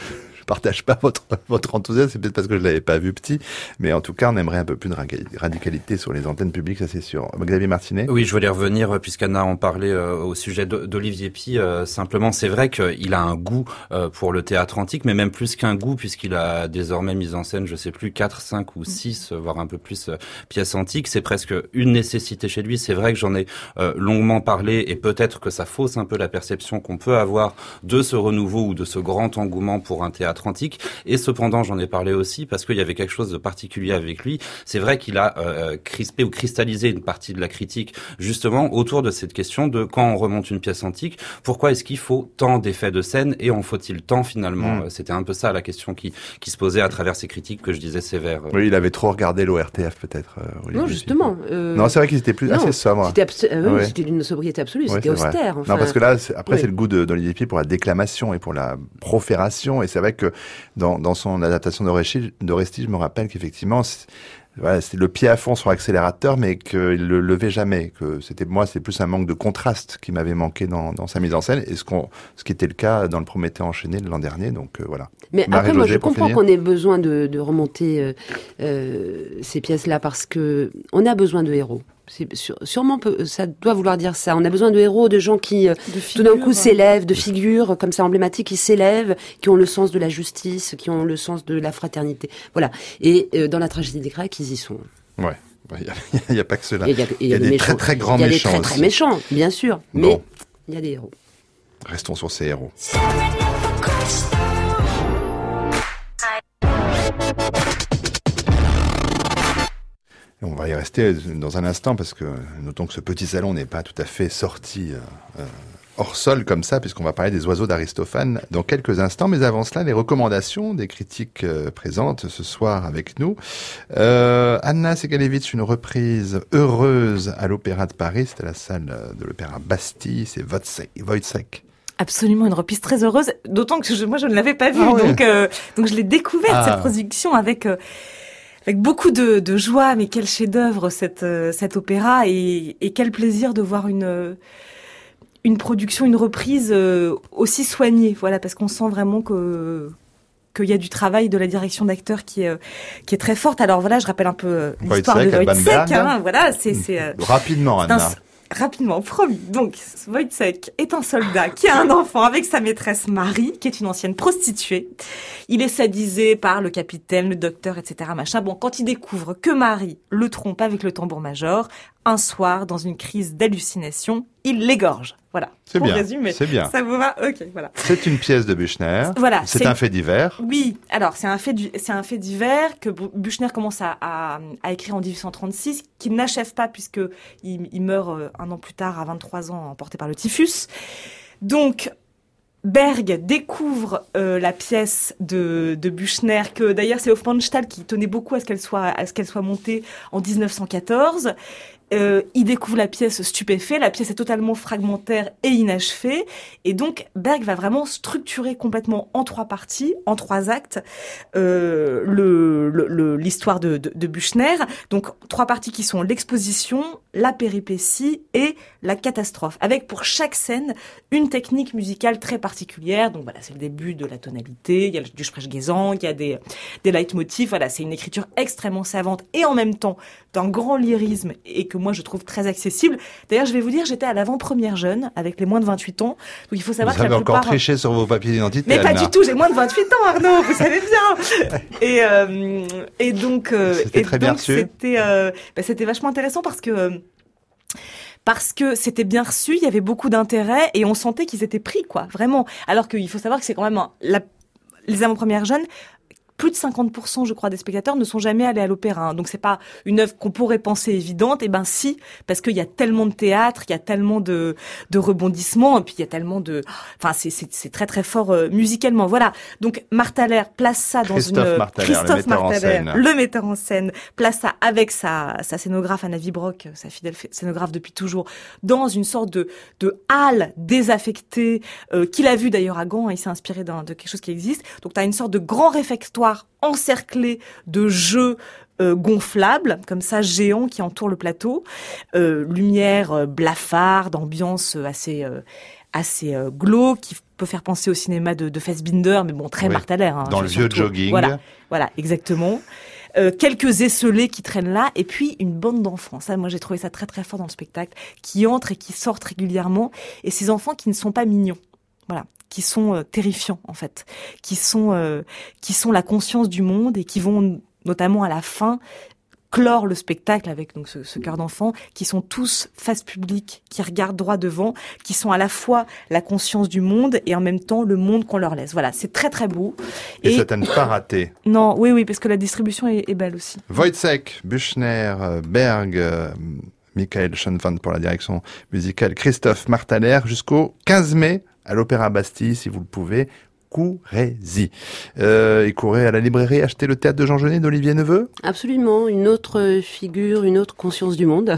partage pas votre enthousiasme, c'est peut-être parce que je l'avais pas vu petit, mais en tout cas, on aimerait un peu plus de radicalité sur les antennes publiques, ça c'est sûr. Xavier Martinet? Oui, je voulais revenir, puisqu'Anna en parlait au sujet d'Olivier Py, simplement, c'est vrai qu'il a un goût pour le théâtre antique, mais même plus qu'un goût, puisqu'il a désormais mis en scène, je sais plus, 4, 5 ou 6, voire un peu plus, pièces antiques. C'est presque une nécessité chez lui. C'est vrai que j'en ai longuement parlé, et peut-être que ça fausse un peu la perception qu'on peut avoir de ce renouveau ou de ce grand engouement pour un théâtre antique. Et cependant, j'en ai parlé aussi parce qu'il y avait quelque chose de particulier avec lui. C'est vrai qu'il a crispé ou cristallisé une partie de la critique justement autour de cette question de quand on remonte une pièce antique, pourquoi est-ce qu'il faut tant d'effets de scène et en faut-il tant finalement? C'était un peu ça la question qui se posait à travers ces critiques que je disais sévères. Oui, il avait trop regardé l'ORTF peut-être. Non, justement. Non, c'est vrai qu'ils étaient assez sobres. C'était d'une sobriété absolue, c'était austère. Enfin, non, parce que là, après, c'est le goût d'Olivier Py pour la déclamation et pour la profération. Et c'est vrai que dans son adaptation d'Oresty, je me rappelle qu'effectivement, c'est le pied à fond sur l'accélérateur, mais qu'il le levait jamais. Que c'est plus un manque de contraste qui m'avait manqué dans sa mise en scène, et ce qui était le cas dans le Prométhée enchaîné de l'an dernier. Donc voilà. Mais après, moi, je comprends qu'on ait besoin de remonter ces pièces-là parce que on a besoin de héros. Sûrement, ça doit vouloir dire ça. On a besoin de héros, de gens qui, tout d'un coup, s'élèvent, de figures comme ça emblématiques, qui s'élèvent, qui ont le sens de la justice, qui ont le sens de la fraternité. Voilà. Et dans la tragédie grecque, ils y sont. Ouais. Il n'y a pas que cela. Il y a des très très grands méchants. Il y a des très très méchants, bien sûr. Mais il y a des héros. Restons sur ces héros. On va y rester dans un instant parce que notons que ce petit salon n'est pas tout à fait sorti hors sol comme ça, puisqu'on va parler des oiseaux d'Aristophane dans quelques instants. Mais avant cela, les recommandations des critiques présentes ce soir avec nous. Anna Segalevitch, une reprise heureuse à l'Opéra de Paris. C'était la salle de l'Opéra Bastille. C'est Wojciech. Absolument, une reprise très heureuse. D'autant que moi, je ne l'avais pas vue. Donc je l'ai découverte, cette production, avec beaucoup de joie. Mais quel chef-d'œuvre cet opéra, et quel plaisir de voir une production, une reprise aussi soignée. Voilà, parce qu'on sent vraiment qu'il y a du travail de la direction d'acteurs qui est très forte. Alors voilà, je rappelle un peu l'histoire de Wojciech. Voilà, c'est rapidement, Anna. Rapidement, promis. Donc, Wojciech est un soldat qui a un enfant avec sa maîtresse Marie, qui est une ancienne prostituée. Il est sadisé par le capitaine, le docteur, etc. Machin. Bon, quand il découvre que Marie le trompe avec le tambour-major, un soir, dans une crise d'hallucination, il l'égorge. Voilà. C'est bien. Résumer. C'est bien. Ça vous va? Ok, voilà. C'est une pièce de Büchner. Voilà. C'est un fait divers. Oui. Alors, c'est un fait divers que Büchner commence à écrire en 1836, qu'il n'achève pas puisque il meurt un an plus tard, à 23 ans, emporté par le typhus. Donc, Berg découvre la pièce de Büchner, que d'ailleurs c'est Hofmannsthal qui tenait beaucoup à ce qu'elle soit montée en 1914. Il découvre la pièce stupéfait, la pièce est totalement fragmentaire et inachevée, et donc Berg va vraiment structurer complètement en 3 parties, en 3 actes, l'histoire de Büchner. Donc 3 parties qui sont l'exposition, la péripétie et la catastrophe, avec pour chaque scène une technique musicale très particulière. Donc voilà, c'est le début de la tonalité, il y a du Sprechgesang, il y a des leitmotifs. Voilà, c'est une écriture extrêmement savante et en même temps d'un grand lyrisme, et que moi je trouve très accessible. D'ailleurs, je vais vous dire, j'étais à l'avant-première jeune avec les moins de 28 ans. Donc il faut savoir que la plupart... Vous avez encore triché sur vos papiers d'identité, Mais Anna. pas du tout, j'ai moins de 28 ans, Arnaud, vous savez bien. Et donc c'était très bien reçu. C'était vachement intéressant parce que c'était bien reçu, il y avait beaucoup d'intérêt et on sentait qu'ils étaient pris, quoi, vraiment. Alors qu'il faut savoir que c'est quand même les avant-premières jeunes. Plus de 50%, je crois, des spectateurs ne sont jamais allés à l'opéra. Hein. Donc c'est pas une œuvre qu'on pourrait penser évidente. Eh ben si, parce qu'il y a tellement de théâtre, il y a tellement de rebondissements, et puis il y a tellement de... Enfin, c'est très très fort musicalement. Voilà. Donc Marthaler place ça dans Christophe Marthaler, le metteur en scène, place ça avec sa scénographe Anna Vibrock, sa fidèle scénographe depuis toujours, dans une sorte de halle désaffectée qu'il a vu d'ailleurs à Gand. Il s'est inspiré de quelque chose qui existe. Donc tu as une sorte de grand réfectoire encerclé de jeux gonflables, comme ça, géants, qui entourent le plateau. Lumière blafarde, ambiance assez glauque, qui peut faire penser au cinéma de Fassbinder, mais bon, très Martalère. Hein, dans le vieux jogging. Voilà, exactement. Quelques esselés qui traînent là, et puis une bande d'enfants. Ça, moi, j'ai trouvé ça très très fort dans le spectacle, qui entrent et qui sortent régulièrement, et ces enfants qui ne sont pas mignons, voilà, qui sont terrifiants en fait, qui sont la conscience du monde et qui vont notamment à la fin clore le spectacle avec donc ce chœur d'enfants qui sont tous face publique, qui regardent droit devant, qui sont à la fois la conscience du monde et en même temps le monde qu'on leur laisse. Voilà, c'est très très beau. Et ça t'a ne pas raté. Non, oui, parce que la distribution est belle aussi. Wojciech, Büchner, Berg, Michael Schoenwand pour la direction musicale, Christophe Martalère, jusqu'au 15 mai à l'Opéra Bastille, si vous le pouvez. Courez-y. Et courez à la librairie acheter le théâtre de Jean Genet d'Olivier Neveu. Absolument, une autre figure, une autre conscience du monde.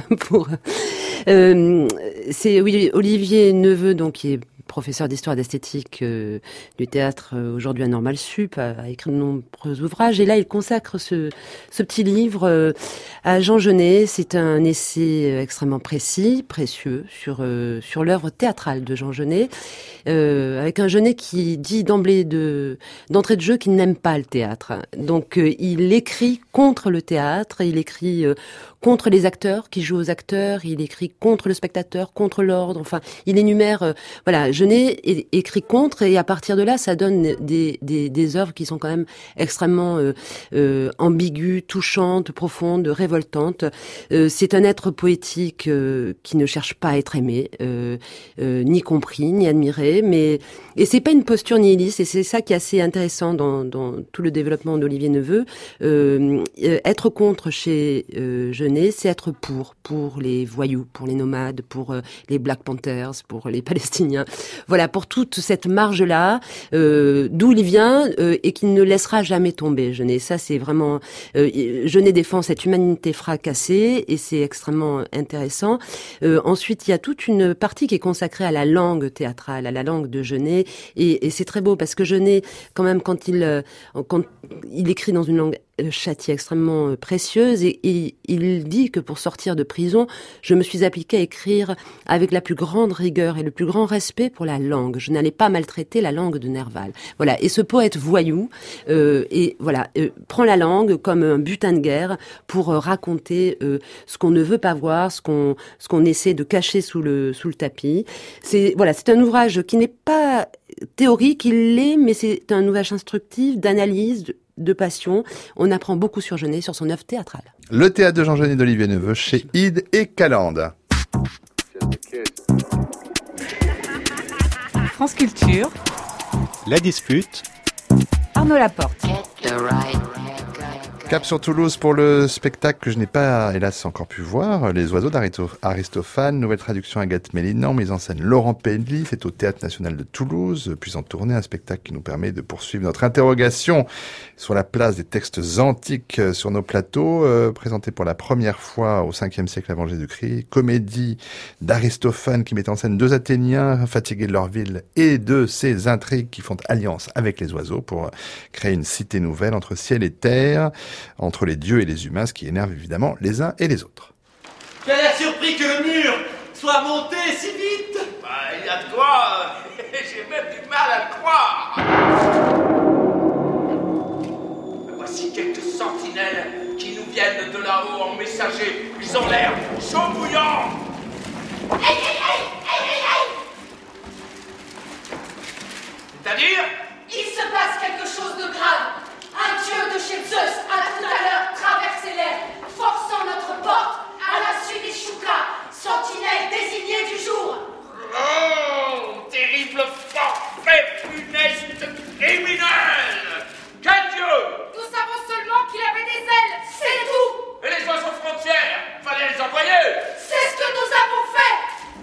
C'est Olivier Neveu, donc qui est professeur d'histoire et d'esthétique du théâtre aujourd'hui à Normal Sup, a écrit de nombreux ouvrages. Et là, il consacre ce petit livre à Jean Genet. C'est un essai extrêmement précis, précieux, sur l'œuvre théâtrale de Jean Genet, avec un Genet qui dit d'entrée de jeu qu'il n'aime pas le théâtre. Donc, il écrit contre le théâtre, il écrit contre les acteurs qui jouent aux acteurs, il écrit contre le spectateur, contre l'ordre, enfin, il énumère, Genet écrit contre, et à partir de là, ça donne des œuvres qui sont quand même extrêmement ambiguës, touchantes, profondes, révoltantes. C'est un être poétique qui ne cherche pas à être aimé, ni compris, ni admiré, et c'est pas une posture nihiliste, et c'est ça qui est assez intéressant dans tout le développement d'Olivier Neveu. Être contre chez Genet, c'est être pour les voyous, pour les nomades, pour les Black Panthers, pour les Palestiniens. Voilà, pour toute cette marge-là, d'où il vient et qu'il ne laissera jamais tomber, Genet. Ça, c'est vraiment... Genet défend cette humanité fracassée et c'est extrêmement intéressant. Ensuite, il y a toute une partie qui est consacrée à la langue théâtrale, à la langue de Genet, et c'est très beau parce que Genet, quand même, quand il écrit dans une langue châtiée extrêmement précieuse, et il dit que pour sortir de prison, je me suis appliqué à écrire avec la plus grande rigueur et le plus grand respect pour la langue. Je n'allais pas maltraiter la langue de Nerval. Voilà. Et ce poète voyou, prend la langue comme un butin de guerre pour raconter ce qu'on ne veut pas voir, ce qu'on essaie de cacher sous le tapis. C'est un ouvrage qui n'est pas théorique, il l'est, mais c'est un ouvrage instructif, d'analyse, de passion. On apprend beaucoup sur Genet, sur son œuvre théâtrale. Le théâtre de Jean Genet d'Olivier Neveu chez Ide et Calande. France Culture. La dispute. Arnaud Laporte. Cap sur Toulouse pour le spectacle que je n'ai pas, hélas, encore pu voir, Les Oiseaux d'Aristophane, nouvelle traduction Agathe Mélinan, mise en scène Laurent Pedly, c'est au Théâtre National de Toulouse, puis en tournée, un spectacle qui nous permet de poursuivre notre interrogation sur la place des textes antiques sur nos plateaux, présenté pour la première fois au 5e siècle avant Jésus-Christ, comédie d'Aristophane qui met en scène deux Athéniens fatigués de leur ville et de ces intrigues qui font alliance avec les oiseaux pour créer une cité nouvelle entre ciel et terre, entre les dieux et les humains, ce qui énerve évidemment les uns et les autres. Tu as l'air surpris que le mur soit monté si vite. Il y a de quoi. J'ai même du mal à le croire. Voici quelques sentinelles qui nous viennent de là-haut en messager. Ils ont l'air chaud bouillant. C'est-à-dire ? Il se passe quelque chose de grave. Un dieu de chez Zeus a tout à l'heure traversé l'air, forçant notre porte à l'insu des Choukas, sentinelles désignées du jour. Oh, terrible forfait funeste criminel! Quel dieu? Nous savons seulement qu'il avait des ailes, c'est tout. Et les oiseaux frontières? Fallait les envoyer! C'est ce que nous avons fait.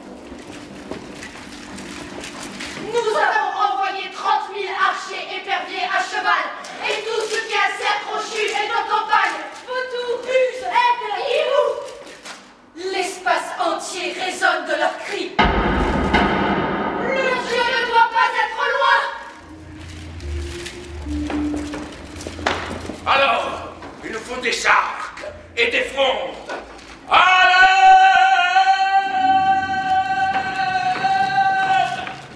Nous avons envoyé 30 000 archers éperviers à cheval, et tout ce qui a cerf crochu est en campagne. Vautours, ruses, aigles, hiboux. L'espace entier résonne de leurs cris. Le dieu ne doit pas être loin. Alors, il nous faut des arcs et des frondes. Allez!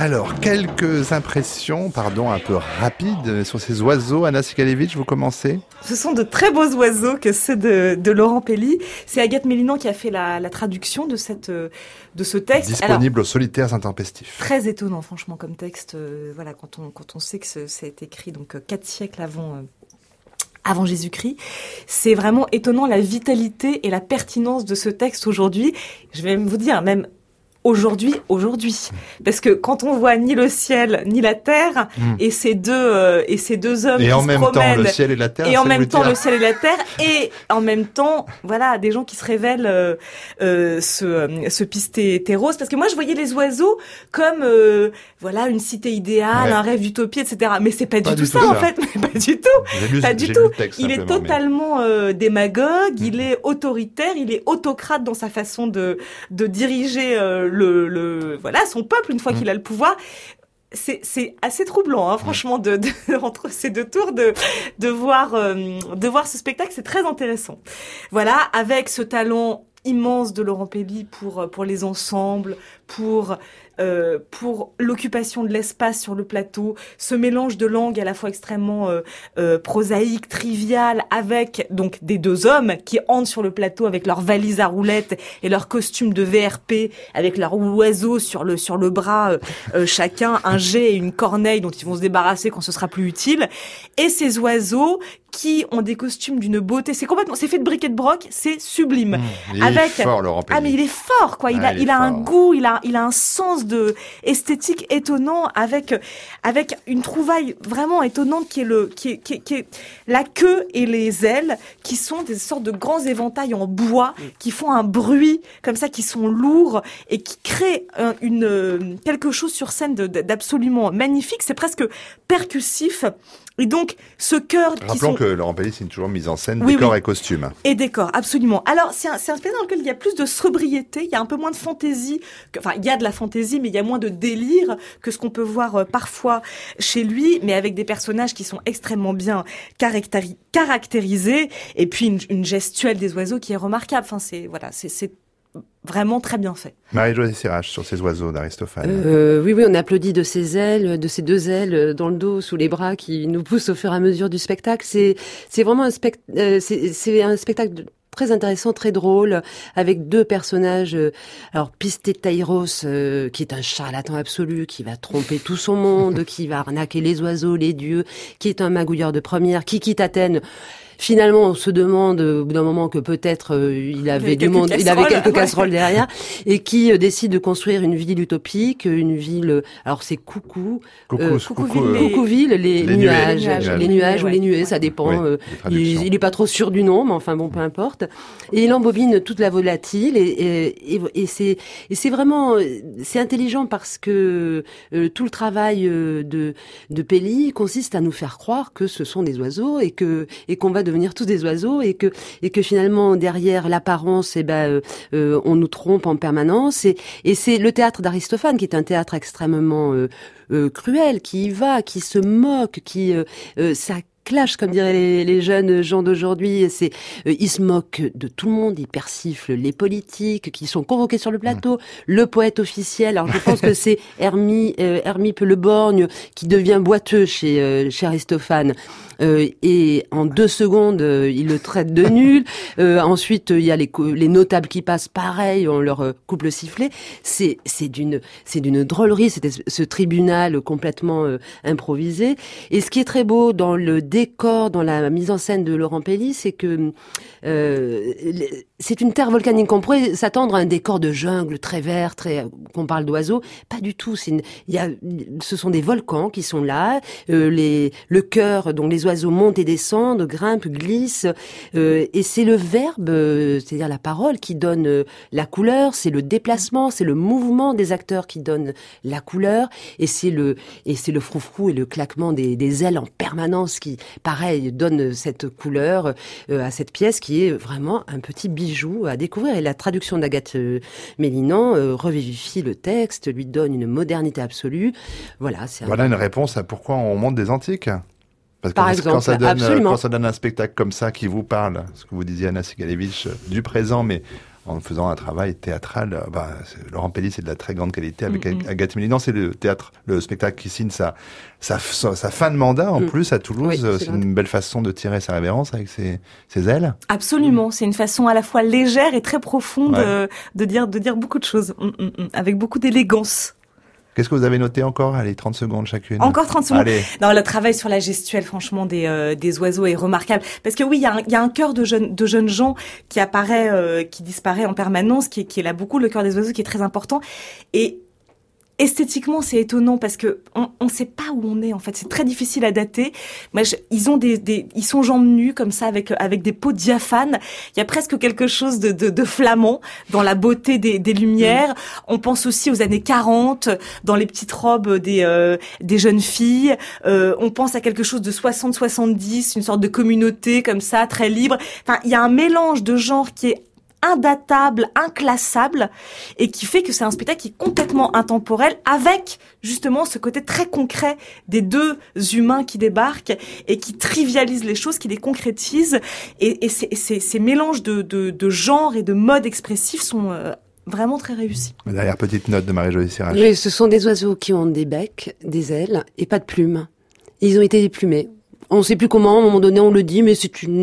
Alors, quelques impressions, un peu rapides sur ces oiseaux. Anna Sigalevitch, vous commencez ? Ce sont de très beaux oiseaux que ceux de Laurent Pelli. C'est Agathe Mélinan qui a fait la traduction de ce texte. Disponible aux Solitaires Intempestifs. Très étonnant, franchement, comme texte. Voilà, quand on sait que ça a été écrit 4 siècles avant Jésus-Christ. C'est vraiment étonnant la vitalité et la pertinence de ce texte aujourd'hui. Je vais vous dire, même aujourd'hui. Parce que quand on voit ni le ciel, ni la terre, et ces deux hommes et qui se promènent. Et en même temps, le ciel et la terre. Et en même temps, le ciel et la terre. Et en même temps, voilà, des gens qui se révèlent, ce pistétéros. Parce que moi, je voyais les oiseaux comme, une cité idéale, un rêve d'utopie, etc. Mais c'est pas du tout ça, en fait. Mais pas du tout. Pas du tout. Il est totalement démagogue, il est autoritaire, il est autocrate dans sa façon de diriger son peuple une fois qu'il a le pouvoir. C'est assez troublant, franchement, entre ces deux tours, de voir ce spectacle. C'est très intéressant. Voilà, avec ce talent immense de Laurent Pelli pour les ensembles, pour l'occupation de l'espace sur le plateau, ce mélange de langues à la fois extrêmement prosaïque, trivial, avec donc des deux hommes qui entrent sur le plateau avec leurs valises à roulettes et leurs costumes de VRP, avec leurs oiseaux sur le bras, chacun un jet et une corneille dont ils vont se débarrasser quand ce sera plus utile, et ces oiseaux qui ont des costumes d'une beauté, c'est fait de bric et de broc, c'est sublime. Il est fort, Laurent Pelli. Mais il est fort, quoi. Il a un goût, il a un sens de esthétique étonnant, avec une trouvaille vraiment étonnante qui est la queue et les ailes, qui sont des sortes de grands éventails en bois, qui font un bruit comme ça, qui sont lourds et qui créent quelque chose sur scène d'absolument magnifique. C'est presque percussif. Et donc, ce chœur... Rappelons que Laurent Pelli, c'est toujours mise en scène, décor et costume. Et décor, absolument. Alors, c'est un spectacle dans lequel il y a plus de sobriété, il y a un peu moins de fantaisie. Il y a de la fantaisie, mais il y a moins de délire que ce qu'on peut voir parfois chez lui, mais avec des personnages qui sont extrêmement bien caractérisés, et puis une gestuelle des oiseaux qui est remarquable. C'est vraiment très bien fait. Marie-Josée Sirach, sur ces oiseaux d'Aristophane. Oui, on applaudit de ces ailes, de ces deux ailes dans le dos, sous les bras, qui nous poussent au fur et à mesure du spectacle. C'est vraiment un spectacle très intéressant, très drôle, avec deux personnages. Alors, Pistétairos, qui est un charlatan absolu, qui va tromper tout son monde, qui va arnaquer les oiseaux, les dieux, qui est un magouilleur de première, qui quitte Athènes. Finalement, on se demande au bout d'un moment que peut-être il avait quelques casseroles derrière, et qui décide de construire une ville utopique, une ville. Alors c'est Coucouville, les nuages ou les nuées, ça dépend. Il est pas trop sûr du nom, mais enfin bon, peu importe. Et il embobine toute la volatile, et c'est vraiment c'est intelligent parce que tout le travail de Pelli consiste à nous faire croire que ce sont des oiseaux et qu'on va devenir tous des oiseaux, et que finalement derrière l'apparence on nous trompe en permanence, et c'est le théâtre d'Aristophane qui est un théâtre extrêmement cruel, qui se moque, ça clash, comme diraient les jeunes gens d'aujourd'hui. Il se moque de tout le monde, il persifle les politiques qui sont convoqués sur le plateau, le poète officiel. Alors je pense que c'est Hermippe le Borgne qui devient boiteux chez Aristophane. Et en 2 secondes, il le traite de nul. Ensuite, il y a les notables qui passent, pareil, on leur coupe le sifflet. C'est d'une drôlerie, ce tribunal complètement improvisé. Et ce qui est très beau dans le décor, dans la mise en scène de Laurent Pelli, c'est que c'est une terre volcanique. On pourrait s'attendre à un décor de jungle très vert, qu'on parle d'oiseaux. Pas du tout. Ce sont des volcans qui sont là. Le chœur, dont les oiseaux montent et descendent, grimpent, glissent. Et c'est le verbe, c'est-à-dire la parole, qui donne la couleur. C'est le déplacement, c'est le mouvement des acteurs qui donne la couleur. Et c'est le froufrou et le claquement des ailes en permanence qui, pareil, donne cette couleur à cette pièce qui est vraiment un petit bijou à découvrir. Et la traduction d'Agathe Mélinan revivifie le texte, lui donne une modernité absolue. Voilà une réponse à pourquoi on monte des antiques. Parce que par exemple, quand ça donne un spectacle comme ça qui vous parle, ce que vous disiez Anna Sigalevitch, du présent, mais en faisant un travail théâtral. Laurent Pelli, c'est de la très grande qualité avec Agathe Mélinan. C'est le spectacle qui signe sa fin de mandat en plus à Toulouse. Oui, c'est une belle façon de tirer sa révérence avec ses ailes. Absolument, c'est une façon à la fois légère et très profonde de dire beaucoup de choses, avec beaucoup d'élégance. Qu'est-ce que vous avez noté encore? Allez, 30 secondes chacune. Encore 30 secondes. Allez. Non, le travail sur la gestuelle, franchement, des oiseaux est remarquable. Parce que oui, il y a un cœur de jeunes gens qui apparaît, qui disparaît en permanence, qui est là beaucoup, le cœur des oiseaux qui est très important. Et esthétiquement, c'est étonnant parce que on sait pas où on est, en fait. C'est très difficile à dater. Ils sont jambes nues, comme ça, avec des peaux diaphanes. Il y a presque quelque chose de flamand dans la beauté des lumières. On pense aussi aux années 40, dans les petites robes des jeunes filles. On pense à quelque chose de 60-70, une sorte de communauté, comme ça, très libre. Enfin, il y a un mélange de genres qui est indatable, inclassable, et qui fait que c'est un spectacle qui est complètement intemporel, avec justement ce côté très concret des deux humains qui débarquent et qui trivialisent les choses, qui les concrétisent, et ces mélanges de genres et de modes expressifs sont vraiment très réussis. Derrière, petite note de Marie-Josée Sirach. Oui, ce sont des oiseaux qui ont des becs, des ailes et pas de plumes. Ils ont été déplumés. On ne sait plus comment, à un moment donné, on le dit, mais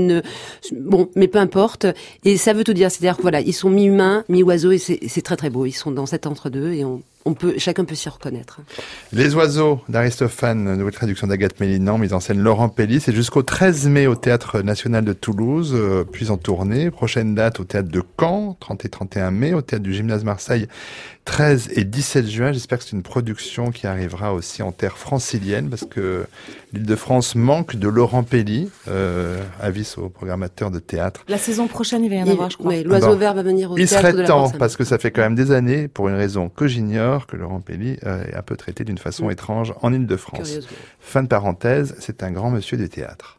mais peu importe. Et ça veut tout dire. C'est-à-dire que voilà, ils sont mi-humains, mi-oiseaux, et c'est très très beau. Ils sont dans cet entre-deux, et chacun peut s'y reconnaître. Les oiseaux d'Aristophane, nouvelle traduction d'Agathe Mélinan, mise en scène Laurent Pelli. C'est jusqu'au 13 mai au Théâtre National de Toulouse, puis en tournée. Prochaine date au Théâtre de Caen, 30 et 31 mai, au Théâtre du Gymnase Marseille, 13 et 17 juin. J'espère que c'est une production qui arrivera aussi en terre francilienne, parce que l'Île-de-France manque de Laurent Pelli, avis au programmateur de théâtre. La saison prochaine, il va y en avoir, je crois. Oui, l'Oiseau Vert va venir au Théâtre de la Il serait temps, Porte-Saint. parce que ça fait quand même des années, pour une raison que j'ignore, que Laurent Pelli est un peu traité d'une façon étrange en Île-de-France. Curieusement. Fin de parenthèse, c'est un grand monsieur du théâtre.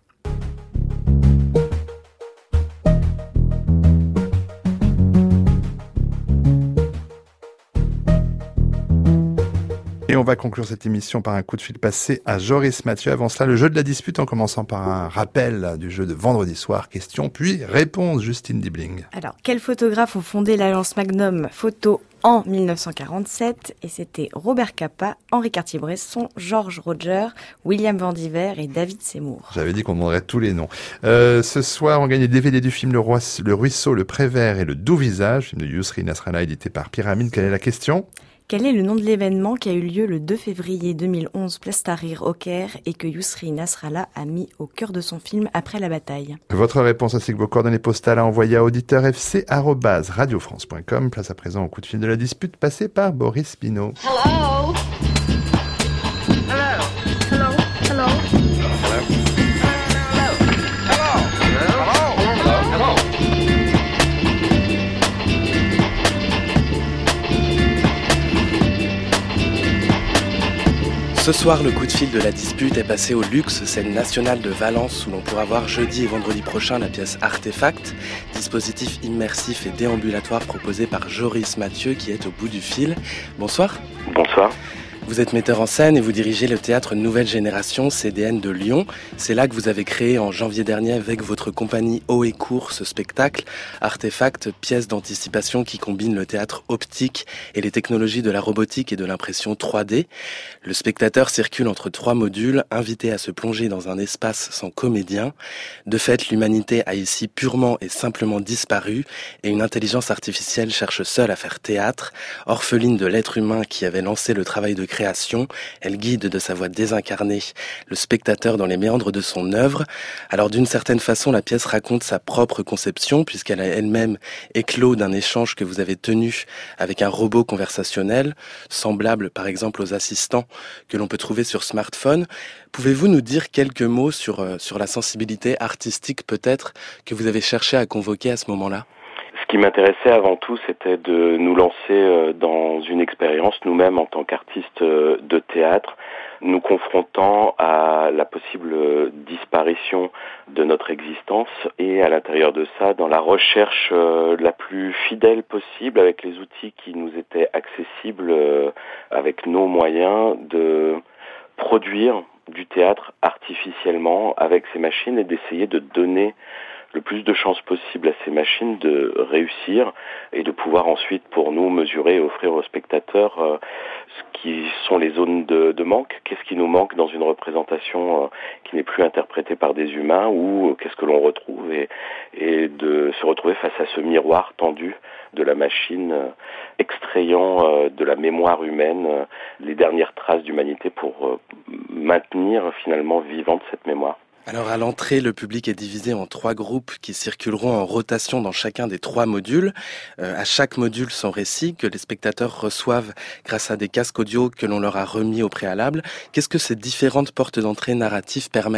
Et on va conclure cette émission par un coup de fil passé à Joris Mathieu. Avant cela, le jeu de la dispute, en commençant par un rappel du jeu de vendredi soir. Question, puis réponse, Justine Dibling. Alors, quels photographes ont fondé l'agence Magnum Photo en 1947? Et c'était Robert Capa, Henri Cartier-Bresson, Georges Roger, William Vandiver et David Seymour. J'avais dit qu'on demanderait tous les noms. Ce soir, on gagne les DVD du film Le Ruisseau, Le Prévert et Le Doux Visage, film de Yousri Nasrallah, édité par Pyramide. Quelle est la question ? Quel est le nom de l'événement qui a eu lieu le 2 février 2011, place Tahrir au Caire, et que Yousri Nasrallah a mis au cœur de son film après la bataille? Votre réponse ainsi que vos coordonnées postales à envoyer à auditeur@radiofrance.com. Place à présent au coup de fil de la dispute passé par Boris Pinault. Hello. Hello. Hello. Hello. Ce soir, le coup de fil de la dispute est passé au Luxe, scène nationale de Valence, où l'on pourra voir jeudi et vendredi prochain la pièce Artefact, dispositif immersif et déambulatoire proposé par Joris Mathieu, qui est au bout du fil. Bonsoir. Bonsoir. Vous êtes metteur en scène et vous dirigez le théâtre Nouvelle Génération, CDN de Lyon. C'est là que vous avez créé en janvier dernier avec votre compagnie Haut et Court ce spectacle, Artefact, pièce d'anticipation qui combine le théâtre optique et les technologies de la robotique et de l'impression 3D. Le spectateur circule entre 3 modules, invité à se plonger dans un espace sans comédien. De fait, l'humanité a ici purement et simplement disparu et une intelligence artificielle cherche seule à faire théâtre. Orpheline de l'être humain qui avait lancé le travail de création, elle guide de sa voix désincarnée le spectateur dans les méandres de son œuvre. Alors d'une certaine façon, la pièce raconte sa propre conception puisqu'elle a elle-même éclos d'un échange que vous avez tenu avec un robot conversationnel, semblable par exemple aux assistants que l'on peut trouver sur smartphone. Pouvez-vous nous dire quelques mots sur la sensibilité artistique peut-être que vous avez cherché à convoquer à ce moment-là ? Ce qui m'intéressait avant tout, c'était de nous lancer dans une expérience, nous-mêmes en tant qu'artistes de théâtre, nous confrontant à la possible disparition de notre existence et à l'intérieur de ça, dans la recherche la plus fidèle possible avec les outils qui nous étaient accessibles avec nos moyens de produire du théâtre artificiellement avec ces machines et d'essayer de donner le plus de chances possible à ces machines de réussir et de pouvoir ensuite pour nous mesurer et offrir aux spectateurs ce qui sont les zones de manque, qu'est-ce qui nous manque dans une représentation qui n'est plus interprétée par des humains ou qu'est-ce que l'on retrouve et de se retrouver face à ce miroir tendu de la machine extrayant de la mémoire humaine les dernières traces d'humanité pour maintenir finalement vivante cette mémoire. Alors à l'entrée, le public est divisé en 3 groupes qui circuleront en rotation dans chacun des 3 modules. À chaque module, son récit que les spectateurs reçoivent grâce à des casques audio que l'on leur a remis au préalable. Qu'est-ce que ces différentes portes d'entrée narratives permettent ?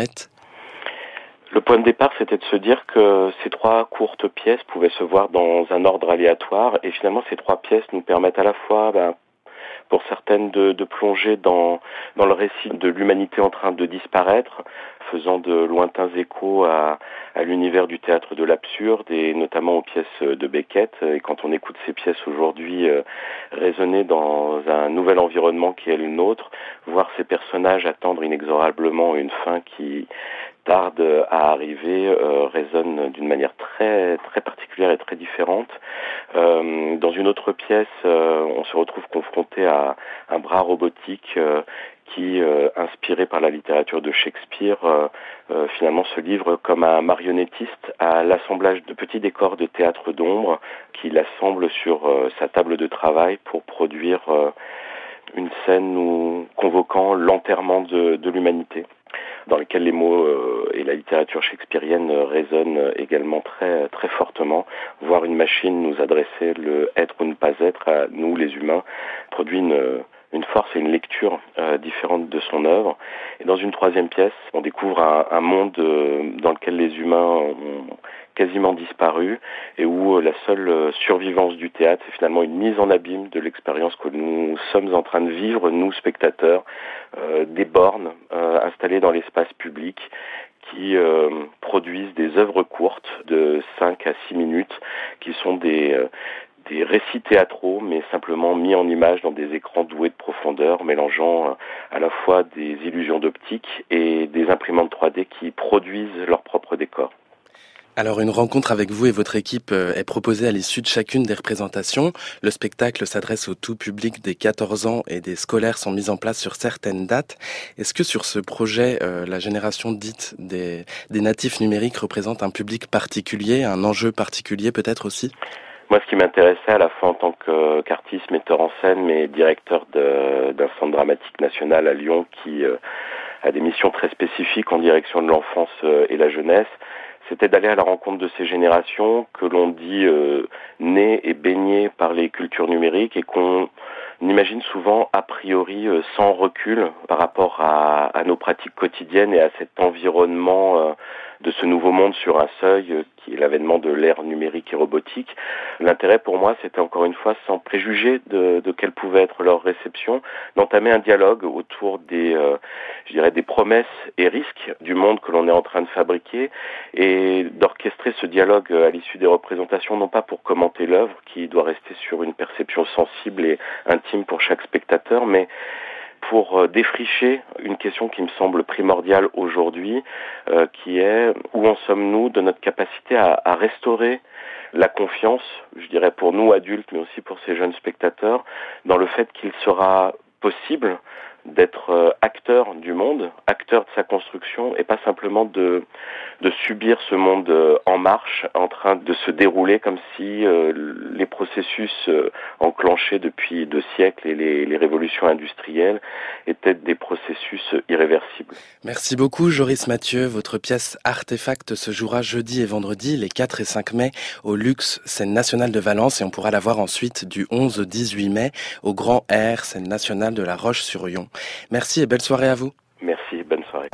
Le point de départ, c'était de se dire que ces 3 courtes pièces pouvaient se voir dans un ordre aléatoire et finalement ces 3 pièces nous permettent à la fois pour certaines de plonger dans le récit de l'humanité en train de disparaître, faisant de lointains échos à l'univers du théâtre de l'absurde et notamment aux pièces de Beckett. Et quand on écoute ces pièces aujourd'hui résonner dans un nouvel environnement qui est le nôtre, voir ces personnages attendre inexorablement une fin qui tarde à arriver résonne d'une manière très très particulière et très différente. Dans une autre pièce, on se retrouve confronté à un bras robotique qui, inspiré par la littérature de Shakespeare, finalement se livre comme un marionnettiste à l'assemblage de petits décors de théâtre d'ombre qu'il assemble sur sa table de travail pour produire une scène nous convoquant l'enterrement de l'humanité, dans lequel les mots et la littérature shakespearienne résonnent également très très fortement. Voir une machine nous adresser le être ou ne pas être à nous les humains produit une force et une lecture différente de son œuvre. Et dans une 3e pièce, on découvre un monde dans lequel les humains ont quasiment disparu et où la seule survivance du théâtre, c'est finalement une mise en abîme de l'expérience que nous sommes en train de vivre, nous spectateurs, des bornes installées dans l'espace public qui produisent des œuvres courtes de 5 à 6 minutes qui sont des récits théâtraux, mais simplement mis en image dans des écrans doués de profondeur, mélangeant à la fois des illusions d'optique et des imprimantes 3D qui produisent leurs propres décors. Alors une rencontre avec vous et votre équipe est proposée à l'issue de chacune des représentations. Le spectacle s'adresse au tout public des 14 ans et des scolaires sont mis en place sur certaines dates. Est-ce que sur ce projet, la génération dite des natifs numériques représente un public particulier, un enjeu particulier peut-être aussi ? Moi, ce qui m'intéressait à la fois en tant qu'artiste, metteur en scène, mais directeur d'un centre dramatique national à Lyon qui a des missions très spécifiques en direction de l'enfance et la jeunesse, c'était d'aller à la rencontre de ces générations que l'on dit nées et baignées par les cultures numériques et qu'on imagine souvent a priori sans recul par rapport à nos pratiques quotidiennes et à cet environnement de ce nouveau monde sur un seuil qui est l'avènement de l'ère numérique et robotique. L'intérêt pour moi, c'était encore une fois, sans préjuger de quelle pouvait être leur réception, d'entamer un dialogue autour des promesses et risques du monde que l'on est en train de fabriquer et d'orchestrer ce dialogue à l'issue des représentations, non pas pour commenter l'œuvre qui doit rester sur une perception sensible et intime pour chaque spectateur, mais pour défricher une question qui me semble primordiale aujourd'hui, qui est où en sommes-nous de notre capacité à restaurer la confiance, je dirais pour nous adultes, mais aussi pour ces jeunes spectateurs, dans le fait qu'il sera possible d'être acteur du monde, acteur de sa construction, et pas simplement de subir ce monde en marche, en train de se dérouler comme si les processus enclenchés depuis 2 siècles et les révolutions industrielles étaient des processus irréversibles. Merci beaucoup Joris Mathieu. Votre pièce Artefact se jouera jeudi et vendredi, les 4 et 5 mai, au Luxe, scène nationale de Valence, et on pourra la voir ensuite du 11 au 18 mai au Grand Air, scène nationale de La Roche-sur-Yon. Merci et belle soirée à vous. Merci, bonne soirée.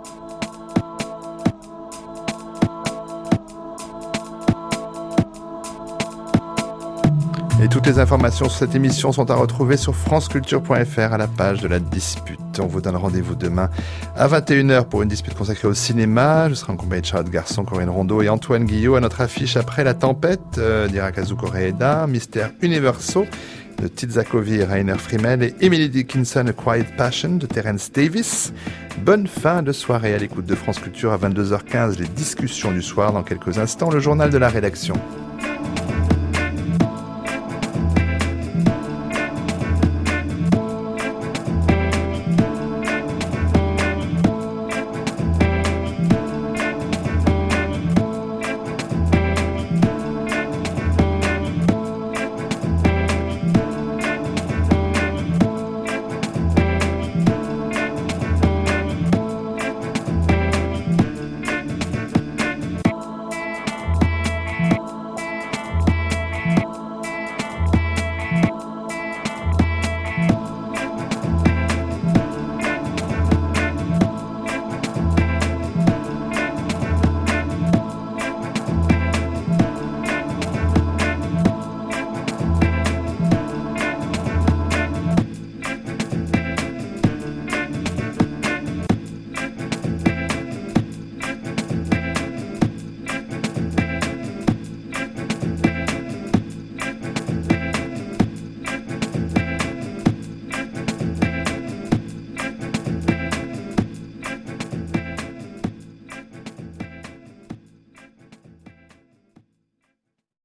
Et toutes les informations sur cette émission sont à retrouver sur franceculture.fr à la page de la dispute. On vous donne rendez-vous demain à 21h pour une dispute consacrée au cinéma. Je serai en compagnie de Charlotte Garçon, Corinne Rondeau et Antoine Guillot à notre affiche Après la tempête d'Hirokazu Koreeda, Mystères universaux de Tizzakovi et Rainer Frimmel et Emily Dickinson, A Quiet Passion de Terence Davis. Bonne fin de soirée à l'écoute de France Culture à 22h15, les discussions du soir. Dans quelques instants, le journal de la rédaction.